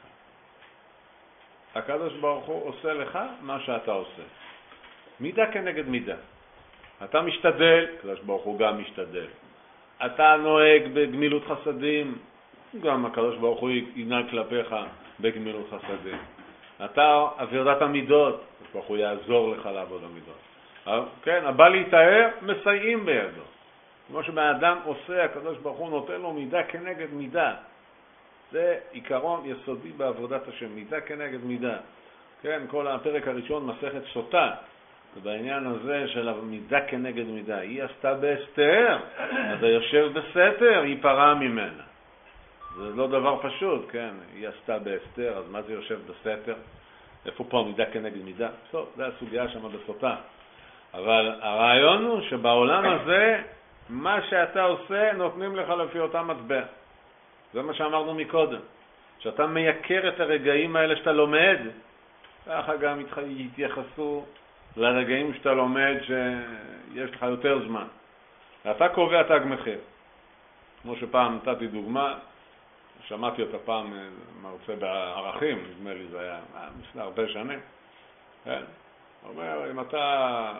הקדוש ברוך הוא עושה לך מה שאתה עושה. מידה כנגד מידה. אתה משתדל, הקדוש ברוך הוא גם משתדל. אתה נוהג בגמילות חסדים, גם הקדוש ברוך הוא ינהג כלפיך בגמילות חסדים. אתה עבודת המידות, הקדוש ברוך הוא יעזור לך לעבוד המידות. כן, הבא להתאר, מסייעים בידו. כמו שבאדם עושה, הקדוש ברוך הוא נותן לו מידה כנגד מידה. זה עיקרון יסודי בעבודת השם, מידה כנגד מידה. כן, כל הפרק הראשון מסכת סוטה, ובעניין הזה של המידה כנגד מידה. היא עשתה בהסתר, אז היושב בסתר, היא פרה ממנה. זה לא דבר פשוט, כן, היא עשתה בהסתר, אז מה זה יושב בסתר? איפה פה מידה כנגד מידה? טוב, זה הסוגיה שם בסוטה. אבל הרעיון הוא שבעולם הזה, מה שאתה עושה, נותנים לך לפי אותה מטבע. זה מה שאמרנו מקודם. שאתה מייקר את הרגעים האלה שאתה לומד, ככה גם יתייחסו לרגעים שאתה לומד שיש לך יותר זמן. אתה קובע תג מחיר. כמו שפעם נתתי דוגמה, שמעתי אותה פעם מרצה בערכים, נדמה לי זה היה לפני הרבה שנים. כן? אומר, אם אתה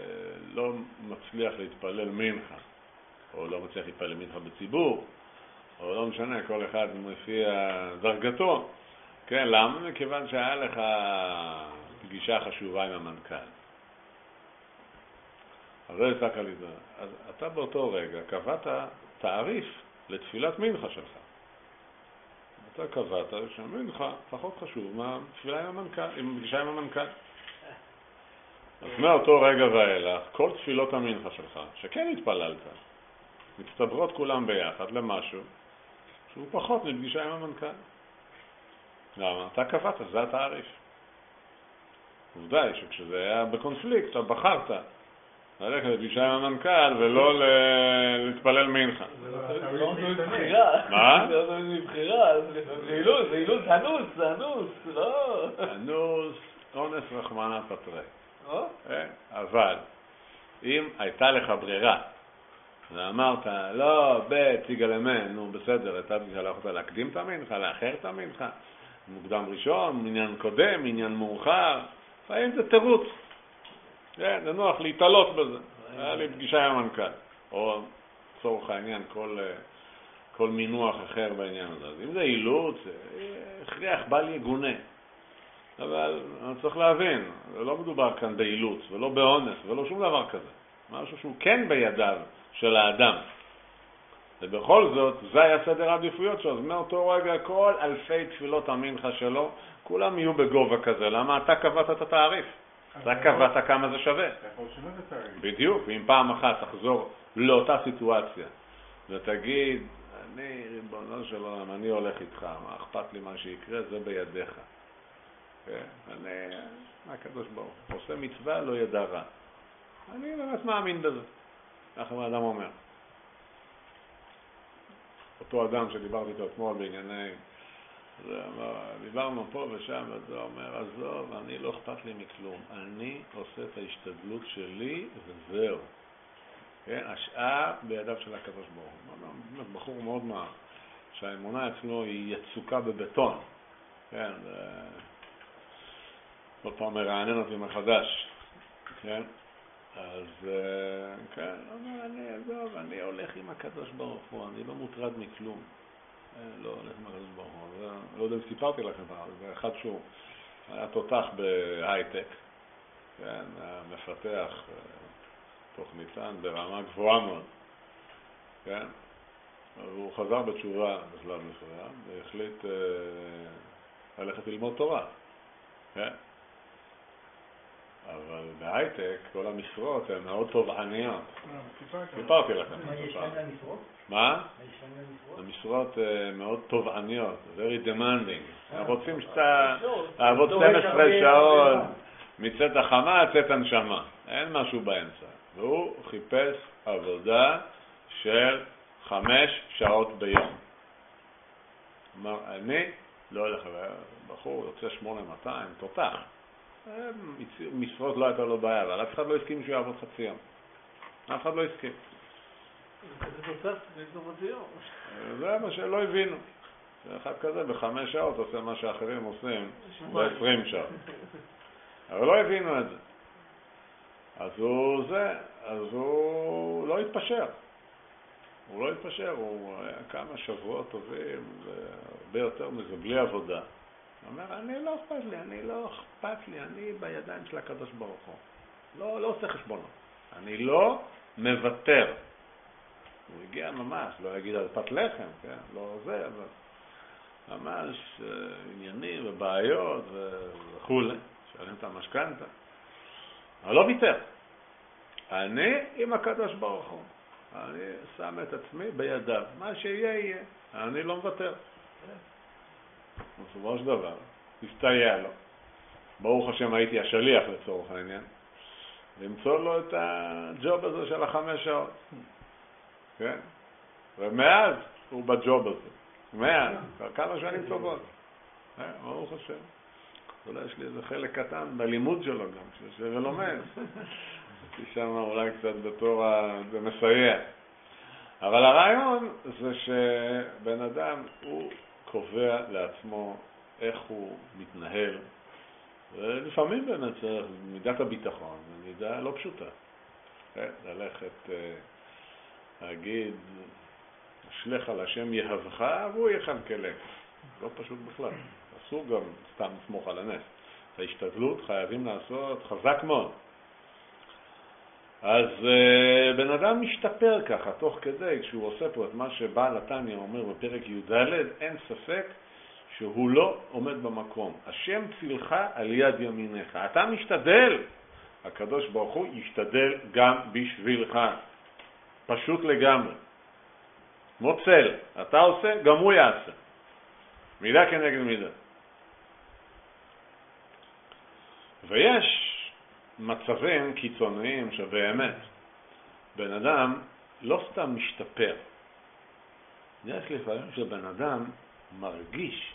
לא מצליח להתפלל מנחה, או לא מצליח להתפלל מנחה בציבור, אבל לא משנה, כל אחד לפי דרגתו. כן, למה? מכיוון שהיה לך פגישה חשובה עם המנכ"ל. אז זה יצא כלידה. אז אתה באותו רגע קבעת תעריף לתפילת מנחה שלך. אתה קבעת שהמנחה פחות חשוב מהתפילה עם המנכ"ל, עם פגישה עם המנכ"ל. אז מאותו רגע ואילך, כל תפילות המנחה שלך, שכן התפללת, מצטברות כולם ביחד למשהו שהוא פחות מפגישה עם המנכ"ל. למה? אתה קבעת, זה התעריף. עובדה היא שכשזה היה בקונפליקט, אתה בחרת ללכת לפגישה עם המנכ"ל ולא להתפלל מנחה. זה לא מבחירה. מה? זה לא מבחירה, זה אילוץ, אנוס, לא. אנוס, אונס רחמנא פטרי. אבל אם הייתה לך ברירה ואמרת, לא, תיגע למן, נו בסדר, אתה הלכת להקדים את המנחה, לאחר את המנחה, מוקדם ראשון, עניין קודם, עניין מאוחר, לפעמים זה תירוץ. זה נוח להתעלות בזה. היה לי פגישה עם המנכ"ל, או צורך העניין, כל מינוח אחר בעניין הזה. אז אם זה אילוץ, הכריח בל יגונה. אבל אני צריך להבין, לא מדובר כאן באילוץ, ולא באונס, ולא שום דבר כזה. משהו שהוא כן בידיו של האדם. ובכל זאת, זה היה סדר העדיפויות שלו. אז מאותו רגע, כל אלפי תפילות המנחה שלו, כולם יהיו בגובה כזה. למה? אתה קבעת את התעריף. אתה קבעת כמה זה שווה. בדיוק, ואם פעם אחת תחזור לאותה סיטואציה, ותגיד, אני, ריבונו של עולם, אני הולך איתך, מה אכפת לי מה שיקרה, זה בידיך. אני, הקדוש ברוך הוא, עושה מצווה, לא ידע רע. אני באמת מאמין בזה. ככה האדם אומר. אותו אדם שדיברתי איתו אתמול בענייני, דיברנו פה ושם, וזה אומר, עזוב, אני לא אכפת לי מכלום. אני עושה את ההשתדלות שלי וזהו. כן? השאר בידיו של הקדוש ברוך הוא. באמת בחור מאוד מהר, שהאמונה אצלו היא יצוקה בבטון. כן, עוד פעם מרענן אותי מחדש. כן? אז כן, אני הולך עם הקדוש ברוך הוא, אני לא מוטרד מכלום. לא הולך עם הקדוש ברוך הוא. לא יודע אם סיפרתי לכם, זה אחד שהוא היה תותח בהייטק, כן, מפתח תוכניתן ברמה גבוהה מאוד, כן? הוא חזר בתשובה בשלב מסוים והחליט ללכת ללמוד תורה, כן? אבל בהייטק כל המשרות הן מאוד תובעניות. סיפרתי לכם. מה יש כאן למשרות? מה? המשרות מאוד תובעניות, very demanding. אנחנו רוצים שאתה לעבוד 12 שעות, מצאת החמה, צאת הנשמה. אין משהו באמצע. והוא חיפש עבודה של 5 שעות ביום. אמר, אני לא הולך, בחור יוצא 8200, תותח. משרות לא הייתה לו בעיה, אבל אף אחד לא הסכים שהוא יעבוד חצי יום. אף אחד לא הסכים. זה מה שלא הבינו. אחד כזה ב5 שעות עושה מה שאחרים עושים ב20 שעות. אבל לא הבינו את זה. אז הוא לא התפשר. הוא היה כמה שבועות טובים, הרבה יותר מזה, בלי עבודה. הוא אומר, אני לא אכפת לי, אני בידיים של הקדוש ברוך הוא. לא עושה חשבונות. אני לא מוותר. הוא הגיע ממש, לא יגיד על פת לחם, כן? לא זה, אבל ממש עניינים ובעיות וכו'. שאלים את המשכנתה. אבל לא ויתר. אני עם הקדוש ברוך הוא. אני שם את עצמי בידיו. מה שיהיה יהיה. אני לא מוותר. בסופו של דבר, הסתייע לו. ברוך השם הייתי השליח לצורך העניין. למצוא לו את הג'וב הזה של 5 שעות. כן? ומאז הוא בג'וב הזה. מאז, כמה שנים טובות. ברוך השם. אולי יש לי איזה חלק קטן בלימוד שלו גם, שיושב ולומד. שם אולי קצת בתור המסייע. אבל הרעיון זה שבן אדם הוא קובע לעצמו איך הוא מתנהל. ולפעמים באמת צריך מידת הביטחון, מידה לא פשוטה. ללכת, להגיד, אשליך על השם יהבך והוא יכלכלך. לא פשוט בכלל. אסור גם סתם לסמוך על הנס. את ההשתדלות חייבים לעשות חזק מאוד. אז בן אדם משתפר ככה, תוך כדי, כשהוא עושה פה את מה שבעל התניא אומר בפרק י"ד, אין ספק שהוא לא עומד במקום. השם צילך על יד ימינך. אתה משתדל, הקדוש ברוך הוא ישתדל גם בשבילך. פשוט לגמרי. כמו צל, אתה עושה, גם הוא יעשה. מידה כנגד מידה. ויש מצבים קיצוניים שבאמת בן אדם לא סתם משתפר. יש לפעמים שבן אדם מרגיש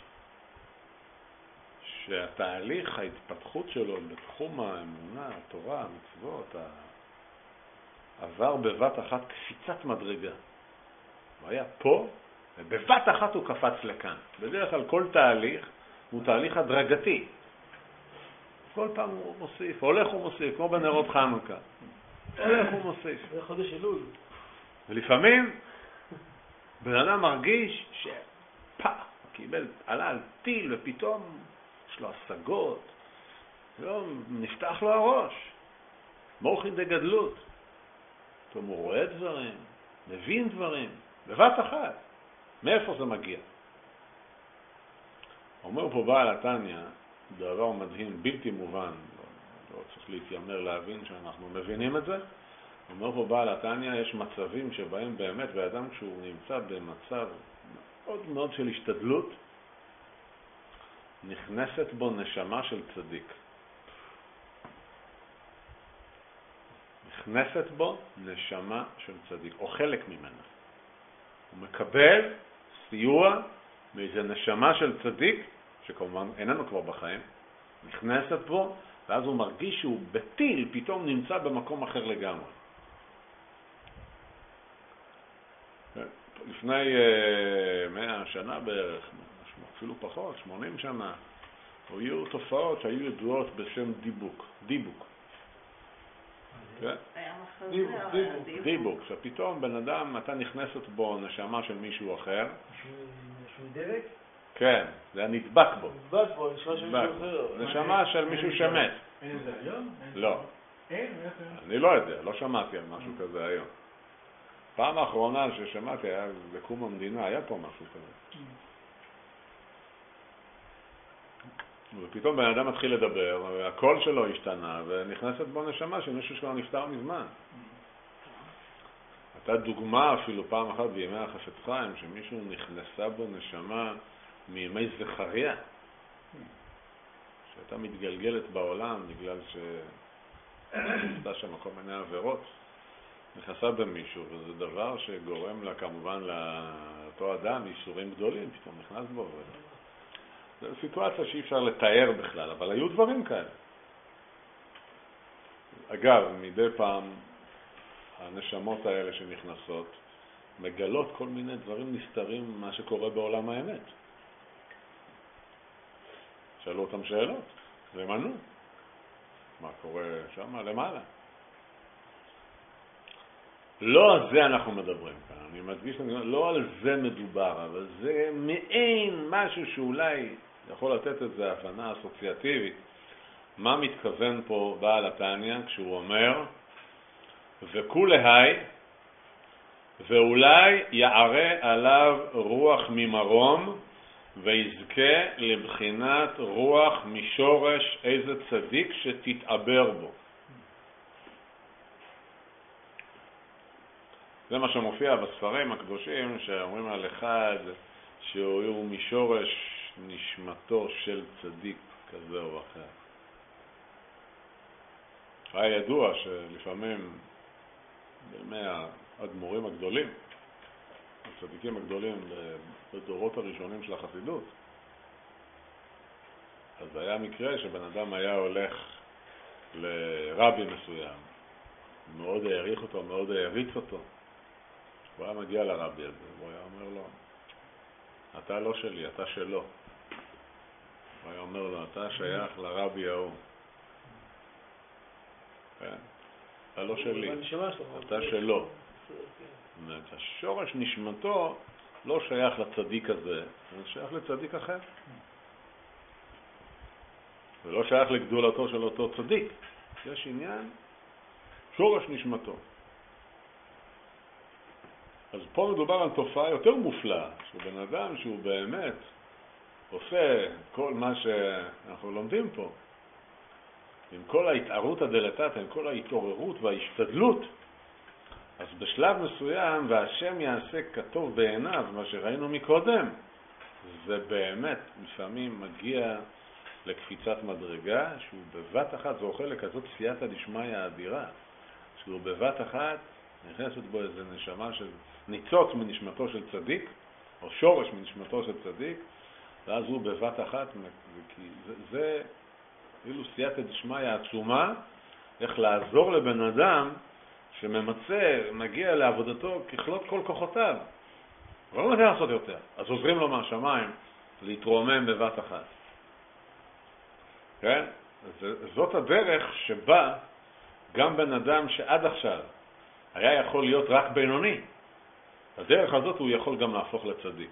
שהתהליך ההתפתחות שלו בתחום האמונה, התורה, המצוות, עבר בבת אחת קפיצת מדרגה. הוא היה פה, ובבת אחת הוא קפץ לכאן. בדרך כלל כל תהליך הוא תהליך הדרגתי. כל פעם הוא מוסיף, הולך הוא מוסיף, כמו בנרות חנוכה. הולך הוא מוסיף. זה חודש אלול. ולפעמים בן אדם מרגיש קיבל, עלה על טיל ופתאום יש לו השגות. נפתח לו הראש. מוחין דגדלות. פתאום הוא רואה דברים, מבין דברים, בבת אחת. מאיפה זה מגיע? אומר פה בעל התניא, דבר מדהים, בלתי מובן, לא צריך להתיימר להבין שאנחנו מבינים את זה. אומר פה בעל התניא, יש מצבים שבהם באמת באדם כשהוא נמצא במצב מאוד מאוד של השתדלות, נכנסת בו נשמה של צדיק. נכנסת בו נשמה של צדיק, או חלק ממנה. הוא מקבל סיוע מאיזה נשמה של צדיק, שכמובן איננו כבר בחיים, נכנסת בו, ואז הוא מרגיש שהוא בטיל, פתאום נמצא במקום אחר לגמרי. לפני 100 שנה בערך, אפילו פחות, 80 שנה, היו תופעות שהיו ידועות בשם דיבוק. דיבוק, שפתאום בן אדם, אתה נכנסת בו נשמה של מישהו אחר. שהוא דבק? כן, זה היה נדבק בו. נדבק בו, נשמה של מישהו אחר. נשמה של מישהו שמת. אין זה היום? לא. אני לא יודע, לא שמעתי על משהו כזה היום. פעם האחרונה ששמעתי היה לקום המדינה, היה פה משהו כזה. ופתאום בן אדם מתחיל לדבר, והקול שלו השתנה, ונכנסת בו נשמה של מישהו שכבר נפטר מזמן. הייתה דוגמה אפילו פעם אחת בימי החפץ חיים, שמישהו נכנסה בו נשמה מימי זכריה, שהייתה מתגלגלת בעולם בגלל שנעשתה שם כל מיני עבירות. נכנסה במישהו, וזה דבר שגורם לה כמובן לאותו אדם איסורים גדולים, פתאום נכנס בו. זו סיטואציה שאי אפשר לתאר בכלל, אבל היו דברים כאלה. אגב, מדי פעם הנשמות האלה שנכנסות מגלות כל מיני דברים נסתרים מה שקורה בעולם האמת. שאלו אותם שאלות, והם ענו. מה קורה שם למעלה? לא על זה אנחנו מדברים כאן, אני מדגיש, לא על זה מדובר, אבל זה מעין משהו שאולי יכול לתת איזו הבנה אסוציאטיבית. מה מתכוון פה בעל התניא כשהוא אומר, וכולי ואולי יערה עליו רוח ממרום, ויזכה לבחינת רוח משורש איזה צדיק שתתעבר בו. זה מה שמופיע בספרים הקדושים, שאומרים על אחד שהוא משורש נשמתו של צדיק כזה או אחר. היה ידוע שלפעמים בימי האדמו"רים הגדולים, הצדיקים הגדולים בדורות הראשונים של החסידות, אז היה מקרה שבן אדם היה הולך לרבי מסוים, מאוד העריך אותו, מאוד העריץ אותו. הוא היה מגיע לרבי הזה, הוא היה אומר לו, אתה לא שלי, אתה שלו. הוא היה אומר לו, אתה שייך לרבי ההוא. כן? אתה לא שלי, אתה שלו. כן. זאת אומרת, השורש נשמתו לא שייך לצדיק הזה, זה שייך לצדיק אחר. זה לא שייך לגדולתו של אותו צדיק. יש עניין שורש נשמתו. אז פה מדובר על תופעה יותר מופלאה, שבן אדם שהוא באמת עושה כל מה שאנחנו לומדים פה, עם כל ההתערות הדלתת, עם כל ההתעוררות וההשתדלות, אז בשלב מסוים, והשם יעשה כטוב בעיניו, מה שראינו מקודם, זה באמת לפעמים מגיע לקפיצת מדרגה, שהוא בבת אחת זוכה לכזאת סייעתא דשמיא האדירה, שהוא בבת אחת נכנסת בו איזה נשמה של ניצוץ מנשמתו של צדיק, או שורש מנשמתו של צדיק, ואז הוא בבת אחת, זה אילו סייעתא דשמיא עצומה, איך לעזור לבן אדם שממצא, מגיע לעבודתו ככלות כל כוחותיו, אבל לא נתן לעשות יותר, אז עוזרים לו מהשמיים להתרומם בבת אחת. כן? זאת הדרך שבה גם בן אדם שעד עכשיו היה יכול להיות רק בינוני, הדרך הזאת הוא יכול גם להפוך לצדיק.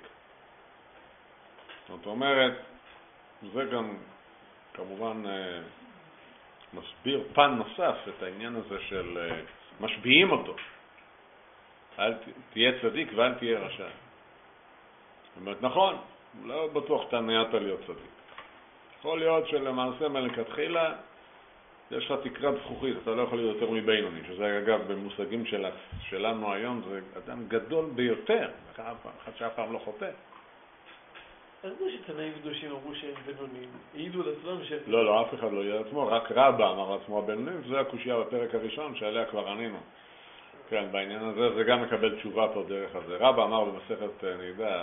זאת אומרת, זה גם כמובן מסביר פן נוסף את העניין הזה של משביעים אותו. אל תהיה צדיק ואל תהיה רשע. זאת אומרת, נכון, לא בטוח שאתה נהיית להיות צדיק. יכול להיות שלמעשה מלכתחילה יש לך תקרת זכוכית, אתה לא יכול להיות יותר מבינוני, שזה אגב במושגים שלנו היום זה אדם גדול ביותר, אחד שאף פעם לא חוטא. אז כמו שתנאים קדושים אמרו שהם בינונים, העידו לעצמם שהם... לא, אף אחד לא יהיה לעצמו, רק רבא אמר לעצמו הבינונים, וזה הקושיה בפרק הראשון שעליה כבר ענינו. כן, בעניין הזה זה גם מקבל תשובה פה דרך הזה. רבא אמר במסכת נהידה,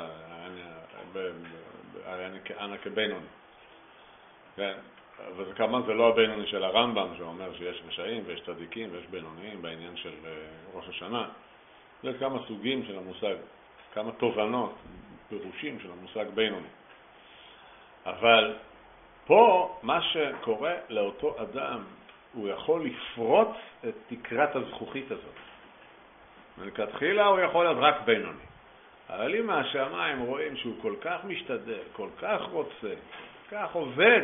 אנא כבינוני. כן, וזה כמובן זה לא הבינוני של הרמב"ם שאומר שיש רשעים ויש צדיקים ויש בינוניים בעניין של ראש השנה. זה כמה סוגים של המושג, כמה תובנות, פירושים של המושג בינוני. אבל פה מה שקורה לאותו אדם, הוא יכול לפרוץ את תקרת הזכוכית הזאת. מלכתחילה הוא יכול להיות רק בינוני. אבל אם מהשמיים רואים שהוא כל כך משתדל, כל כך רוצה, כל כך עובד,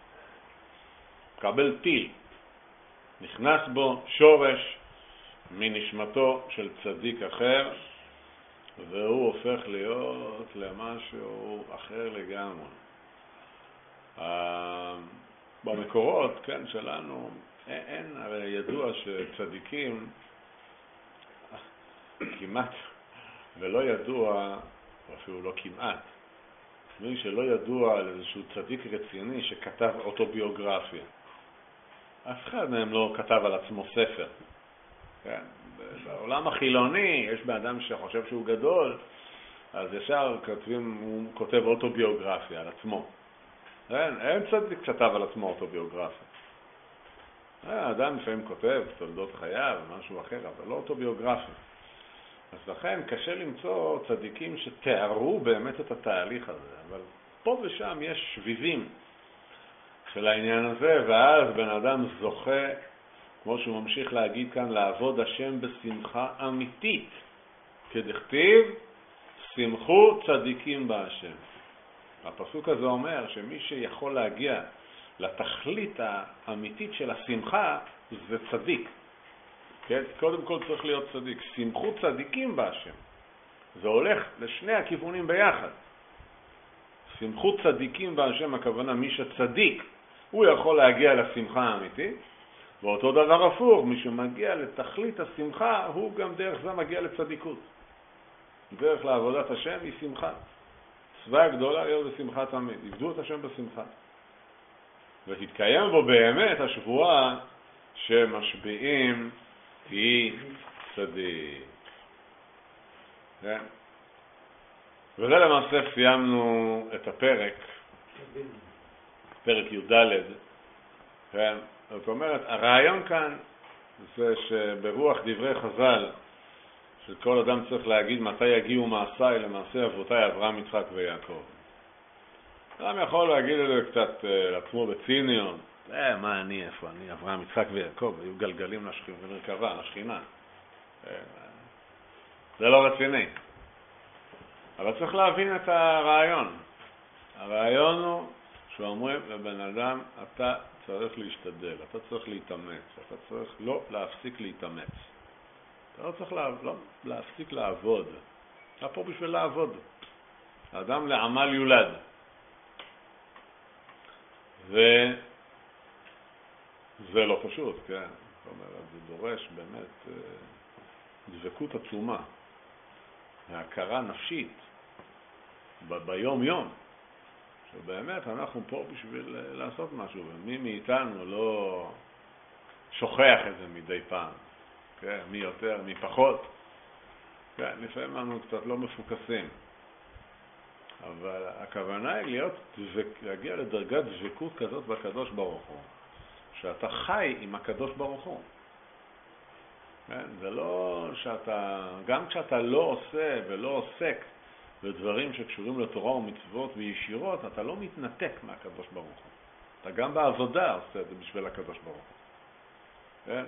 קבל טיל. נכנס בו שורש מנשמתו של צדיק אחר, והוא הופך להיות למשהו אחר לגמרי. במקורות, כן, שלנו, אין, הרי ידוע שצדיקים כמעט, ולא ידוע, אפילו לא כמעט, מי שלא ידוע על איזשהו צדיק רציני שכתב אוטוביוגרפיה. אף אחד מהם לא כתב על עצמו ספר. כן? בעולם החילוני יש באדם שחושב שהוא גדול, אז ישר הוא כותב אוטוביוגרפיה על עצמו. אין צדיק כתב על עצמו אוטוביוגרפיה. האדם לפעמים כותב תולדות חייו, משהו אחר, אבל לא אוטוביוגרפיה. אז לכן קשה למצוא צדיקים שתיארו באמת את התהליך הזה, אבל פה ושם יש שביבים של העניין הזה, ואז בן אדם זוכה, כמו שהוא ממשיך להגיד כאן, לעבוד השם בשמחה אמיתית, כדכתיב, שמחו צדיקים בהשם. הפסוק הזה אומר שמי שיכול להגיע לתכלית האמיתית של השמחה זה צדיק. כן? קודם כל צריך להיות צדיק. שמחו צדיקים בהשם. זה הולך לשני הכיוונים ביחד. שמחו צדיקים בהשם, הכוונה מי שצדיק, הוא יכול להגיע לשמחה האמיתית, ואותו דבר הפוך, מי שמגיע לתכלית השמחה, הוא גם דרך זה מגיע לצדיקות. דרך לעבודת השם היא שמחה. צבא גדולה להיות בשמחה תמיד. עבדו את השם בשמחה. ותתקיים בו באמת השבועה שמשביעים היא צדיק. כן? וזה למעשה סיימנו את הפרק, פרק י"ד. כן? זאת אומרת, הרעיון כאן זה שברוח דברי חז"ל, שכל אדם צריך להגיד מתי יגיעו מעשיי למעשה אבותיי אברהם, יצחק ויעקב. אדם יכול להגיד את זה קצת לעצמו בציניות. מה אני, איפה אני, אברהם, יצחק ויעקב, היו גלגלים למרכבה, לשכינה. זה לא רציני. אבל צריך להבין את הרעיון. הרעיון הוא שאומרים לבן אדם, אתה צריך להשתדל, אתה צריך להתאמץ, אתה צריך לא להפסיק להתאמץ. אתה לא צריך להפסיק לעבוד. אתה פה בשביל לעבוד. האדם לעמל יולד. וזה לא פשוט, כן. זאת אומרת, זה דורש באמת דבקות עצומה, הכרה נפשית ביום יום. שבאמת אנחנו פה בשביל לעשות משהו, ומי מאיתנו לא שוכח את זה מדי פעם, כן? מי יותר, מי פחות. כן, לפעמים אנחנו קצת לא מפוקסים. אבל הכוונה היא להגיע לדרגת דבקות כזאת בקדוש ברוך הוא, שאתה חי עם הקדוש ברוך הוא. כן? זה לא שאתה, גם כשאתה לא עושה ולא עוסק בדברים שקשורים לתורה ומצוות וישירות, אתה לא מתנתק מהקדוש ברוך הוא. אתה גם בעבודה עושה את זה בשביל הקדוש ברוך הוא. כן?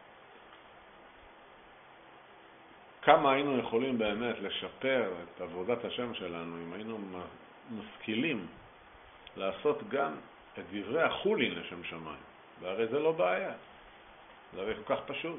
כמה היינו יכולים באמת לשפר את עבודת השם שלנו אם היינו משכילים לעשות גם את דברי החולין לשם שמיים. והרי זה לא בעיה. זה הרי כל כך פשוט.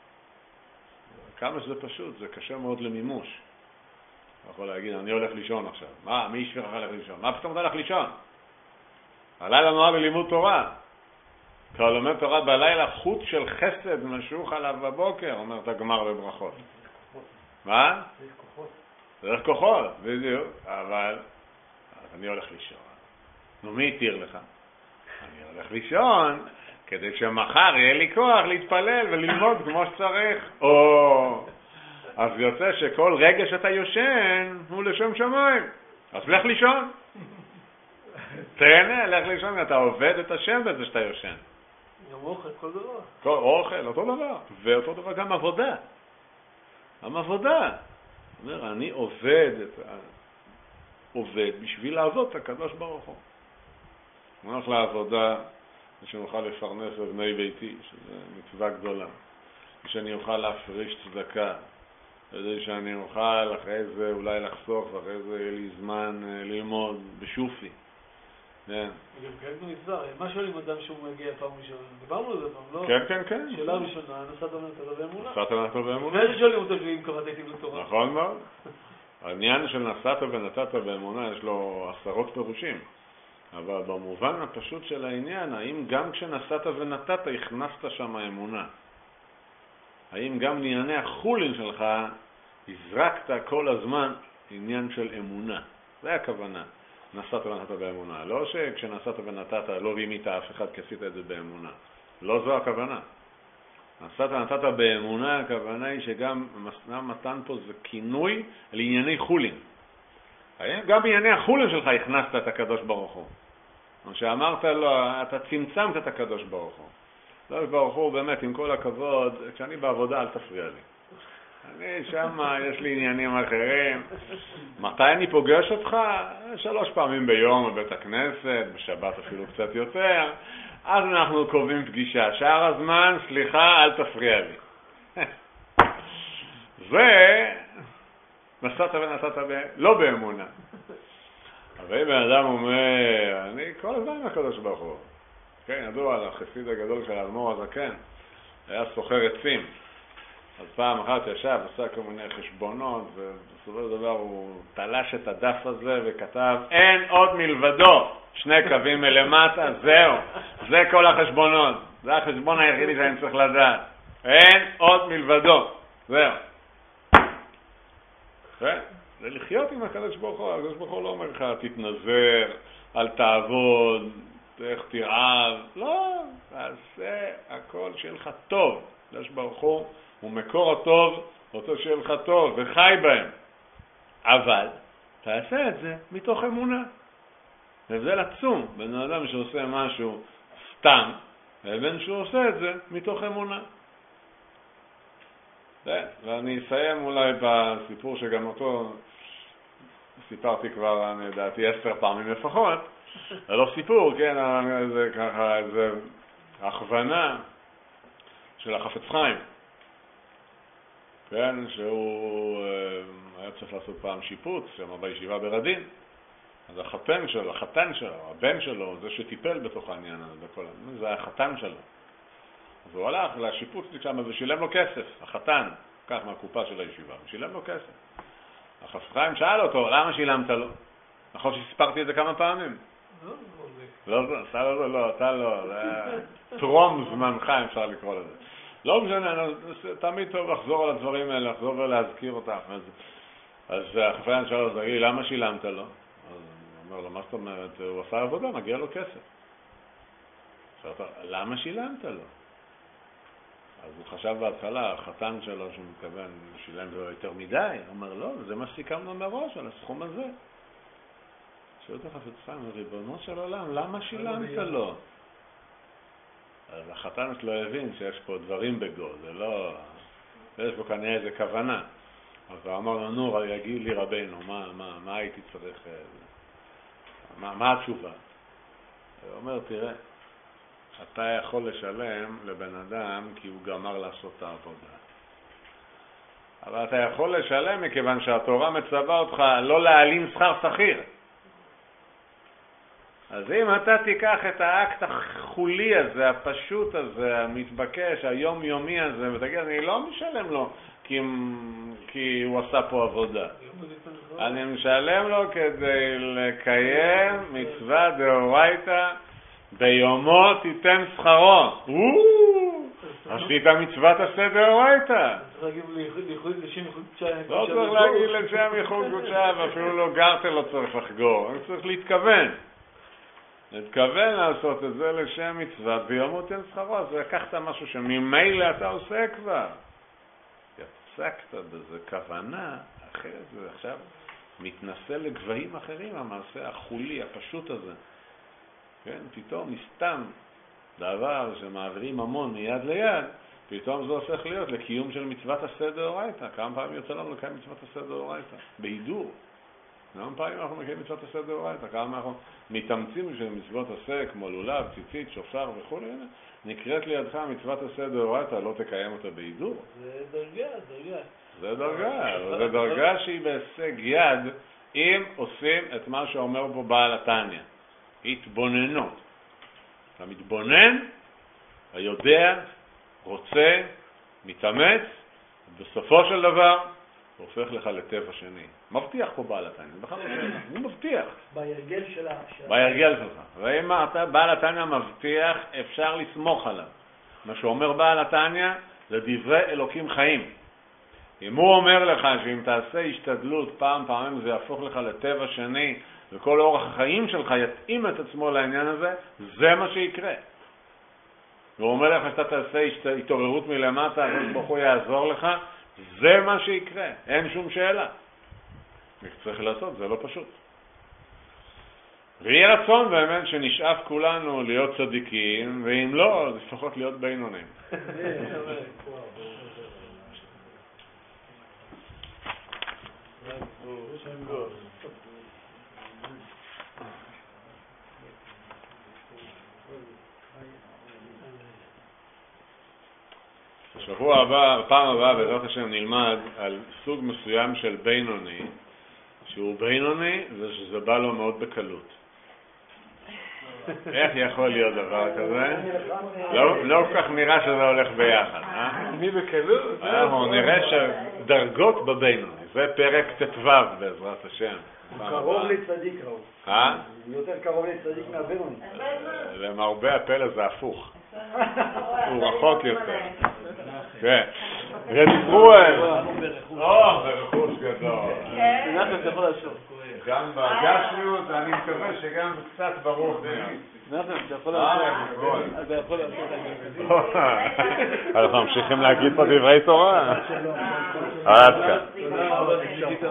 כמה שזה פשוט, זה קשה מאוד למימוש. אתה יכול להגיד, אני הולך לישון עכשיו. מה? מי ישפך הולך לישון? מה פתאום אתה הולך לישון? הלילה נועד ללימוד תורה. כי לומד תורה בלילה חוט של חסד משוך עליו בבוקר, אומרת הגמר בברכות. מה? צריך כוחות. צריך כוחות, בדיוק. אבל אני הולך לישון. נו, מי יתיר לך? אני הולך לישון כדי שמחר יהיה לי כוח להתפלל וללמוד כמו שצריך. אז יוצא שכל רגע שאתה יושן הוא לשם שמיים. אז לך לישון. תהנה, לך לישון, אתה עובד את השם בזה שאתה יושן. גם אוכל, כל דבר. כל אוכל, אותו דבר. ואותו דבר גם עבודה. גם עבודה. אומר, אני עובד בשביל לעבוד את הקדוש ברוך הוא. אני הולך לעבודה ושנוכל לפרנס את בני ביתי, שזה מצווה גדולה. ושאני אוכל להפריש צדקה. כדי שאני אוכל אחרי זה אולי לחסוך, ואחרי זה יהיה לי זמן ללמוד בשופי. כן. וגם כרגע נפזר, מה שואלים אדם שהוא מגיע פעם ראשונה? דיברנו על זה פעם, לא? כן, כן. שאלה ראשונה, נסעת ונתת באמונה. נסעת ונתת באמונה. ואיזה שואלים אותו שאם קראת איתי בתורה? נכון מאוד. העניין של נסעת ונתת באמונה יש לו עשרות פירושים. אבל במובן הפשוט של העניין, האם גם כשנסעת ונתת הכנסת שם אמונה? האם גם לענייני החולין שלך הזרקת כל הזמן עניין של אמונה? זה הכוונה. נסעת ונתת באמונה. לא שכשנסעת ונתת לא רימית אף אחד כי עשית את זה באמונה. לא זו הכוונה. נסעת ונתת באמונה, הכוונה היא שגם מתן פה זה כינוי לענייני חולין. גם בענייני החולין שלך הכנסת את הקדוש ברוך הוא. כמו שאמרת לו, אתה צמצמת את הקדוש ברוך הוא. הקדוש ברוך הוא באמת, עם כל הכבוד, כשאני בעבודה אל תפריע לי. אני שמה, יש לי עניינים אחרים. מתי אני פוגש אותך? 3 פעמים ביום בבית הכנסת, בשבת אפילו קצת יותר. אז אנחנו קובעים פגישה. שאר הזמן, סליחה, אל תפריע לי. זה נסעת ונתת לא באמונה. אבל בן אדם אומר, אני כל הזמן עם הקדוש ברוך הוא. כן, ידוע על החסיד הגדול של האדמו"ר הזקן. היה סוחר עצים. אז פעם אחת ישב, עשה כל מיני חשבונות, ובסופו של דבר הוא תלש את הדף הזה וכתב, אין עוד מלבדו, 2 קווים מלמטה, זהו. זה כל החשבונות. זה החשבון היחידי שאני צריך לדעת. אין עוד מלבדו. זהו. זה לחיות עם הקדוש ברוך הוא. הקדוש ברוך הוא לא אומר לך, תתנזר, אל תעבוד, איך תרעב. לא, תעשה הכל שיהיה לך טוב. הקדוש ברוך הוא מקור הטוב, רוצה שיהיה לך טוב, וחי בהם. אבל תעשה את זה מתוך אמונה. והבדל עצום בין האדם שעושה משהו סתם, לבין שהוא עושה את זה מתוך אמונה. ואני אסיים אולי בסיפור שגם אותו סיפרתי כבר, אני ידעתי 10 פעמים לפחות. זה לא סיפור, כן, זה ככה, זה הכוונה של החפץ חיים. כן, שהוא היה צריך לעשות פעם שיפוץ, שם בישיבה ברדין. אז החתן שלו, הבן שלו, זה שטיפל בתוך העניין הזה, זה היה החתן שלו. אז הוא הלך לשיפוץ שם ושילם לו כסף, החתן, כך מהקופה של הישיבה, ושילם לו כסף. החפץ חיים שאל אותו, למה שילמת לו? נכון שסיפרתי את זה כמה פעמים? לא, אתה לא, טרום זמנך אפשר לקרוא לזה. לא משנה, תמיד טוב לחזור על הדברים האלה, לחזור ולהזכיר אותם. אז החפץ חיים שאל לו, למה שילמת לו? הוא אומר לו, מה זאת אומרת? הוא עשה עבודה, מגיע לו כסף. למה שילמת לו? אז הוא חשב בהתחלה, החתן שלו שמתכוון, שילם לו יותר מדי. הוא אומר, לא, זה מה שסיכמנו מראש על הסכום הזה. שואל את החפץ חיים, ריבונו של עולם, למה שילמת לו? אז החתן לא הבין שיש פה דברים בגו, זה לא... יש פה כנראה איזה כוונה. אז הוא אמר לו, נו, יגיד לי רבנו, מה הייתי צריך... מה התשובה? הוא אומר, תראה, אתה יכול לשלם לבן אדם כי הוא גמר לעשות את העבודה. אבל אתה יכול לשלם מכיוון שהתורה מצווה אותך לא להעלים שכר שכיר. אז אם אתה תיקח את האקט החולי הזה, הפשוט הזה, המתבקש, היומיומי הזה, ותגיד, אני לא משלם לו כי הוא עשה פה עבודה. אני משלם לו כדי לקיים מצווה דאורייתא, ביומו תיתן שכרו. עשית מצוות עשה דאורייתא. לא צריך להגיד לשם ייחוד קודשה, ואפילו לא גרת לא צריך לחגור. אני צריך להתכוון לעשות את זה לשם מצוות, ביומו תיתן שכרו. אז לקחת משהו שממילא אתה עושה כבר. יצקת בזה כוונה אחרת, זה עכשיו מתנסה לגבהים אחרים, המעשה החולי, הפשוט הזה. כן, פתאום מסתם דבר שמעבירים המון מיד ליד, פתאום זה הופך להיות לקיום של מצוות עשה דאורייתא. כמה פעמים יוצא לנו לקיים מצוות עשה דאורייתא? בהידור. כמה פעמים אנחנו מקיים מצוות עשה דאורייתא? כמה אנחנו מתאמצים של מצוות עשה כמו לולב, ציצית, שופר וכו'. נקראת לידך מצוות עשה דאורייתא, לא תקיים אותה בהידור. זה דרגה שהיא בהישג יד אם עושים את מה שאומר בו בעל התניא. התבוננות. אתה מתבונן, היודע, רוצה, מתאמץ, בסופו של דבר הופך לך לטבע שני. מבטיח פה בעל התניא, הוא מבטיח. בהרגל שלך. ואם אתה בעל התניא מבטיח, אפשר לסמוך עליו. מה שאומר בעל התניא זה דברי אלוקים חיים. אם הוא אומר לך שאם תעשה השתדלות פעמים זה יהפוך לך לטבע שני, וכל אורח החיים שלך יתאים את עצמו לעניין הזה, זה מה שיקרה. והוא אומר לך שאתה תעשה התעוררות מלמטה, ברוך הוא יעזור לך, זה מה שיקרה, אין שום שאלה. צריך לעשות, זה לא פשוט. ויהיה רצון באמת שנשאף כולנו להיות צדיקים, ואם לא, אז לפחות להיות בינונים. בשבוע הבא, בפעם הבאה, בעזרת השם נלמד על סוג מסוים של בינוני, שהוא בינוני ושזה בא לו מאוד בקלות. איך יכול להיות דבר כזה? לא כל כך נראה שזה הולך ביחד, מי בקלות? אנחנו נראה שדרגות בבינוני, זה פרק ט"ו בעזרת השם. הוא קרוב לצדיק ראו. יותר קרוב לצדיק מהבינוני. למרבה הפלא זה הפוך. הוא רחוק יותר. כן. ודיברו ברכוש גדול. גם בגשמיות, אני מקווה שגם קצת ברוך. אנחנו ממשיכים להגיד פה דברי תורה. עד כאן.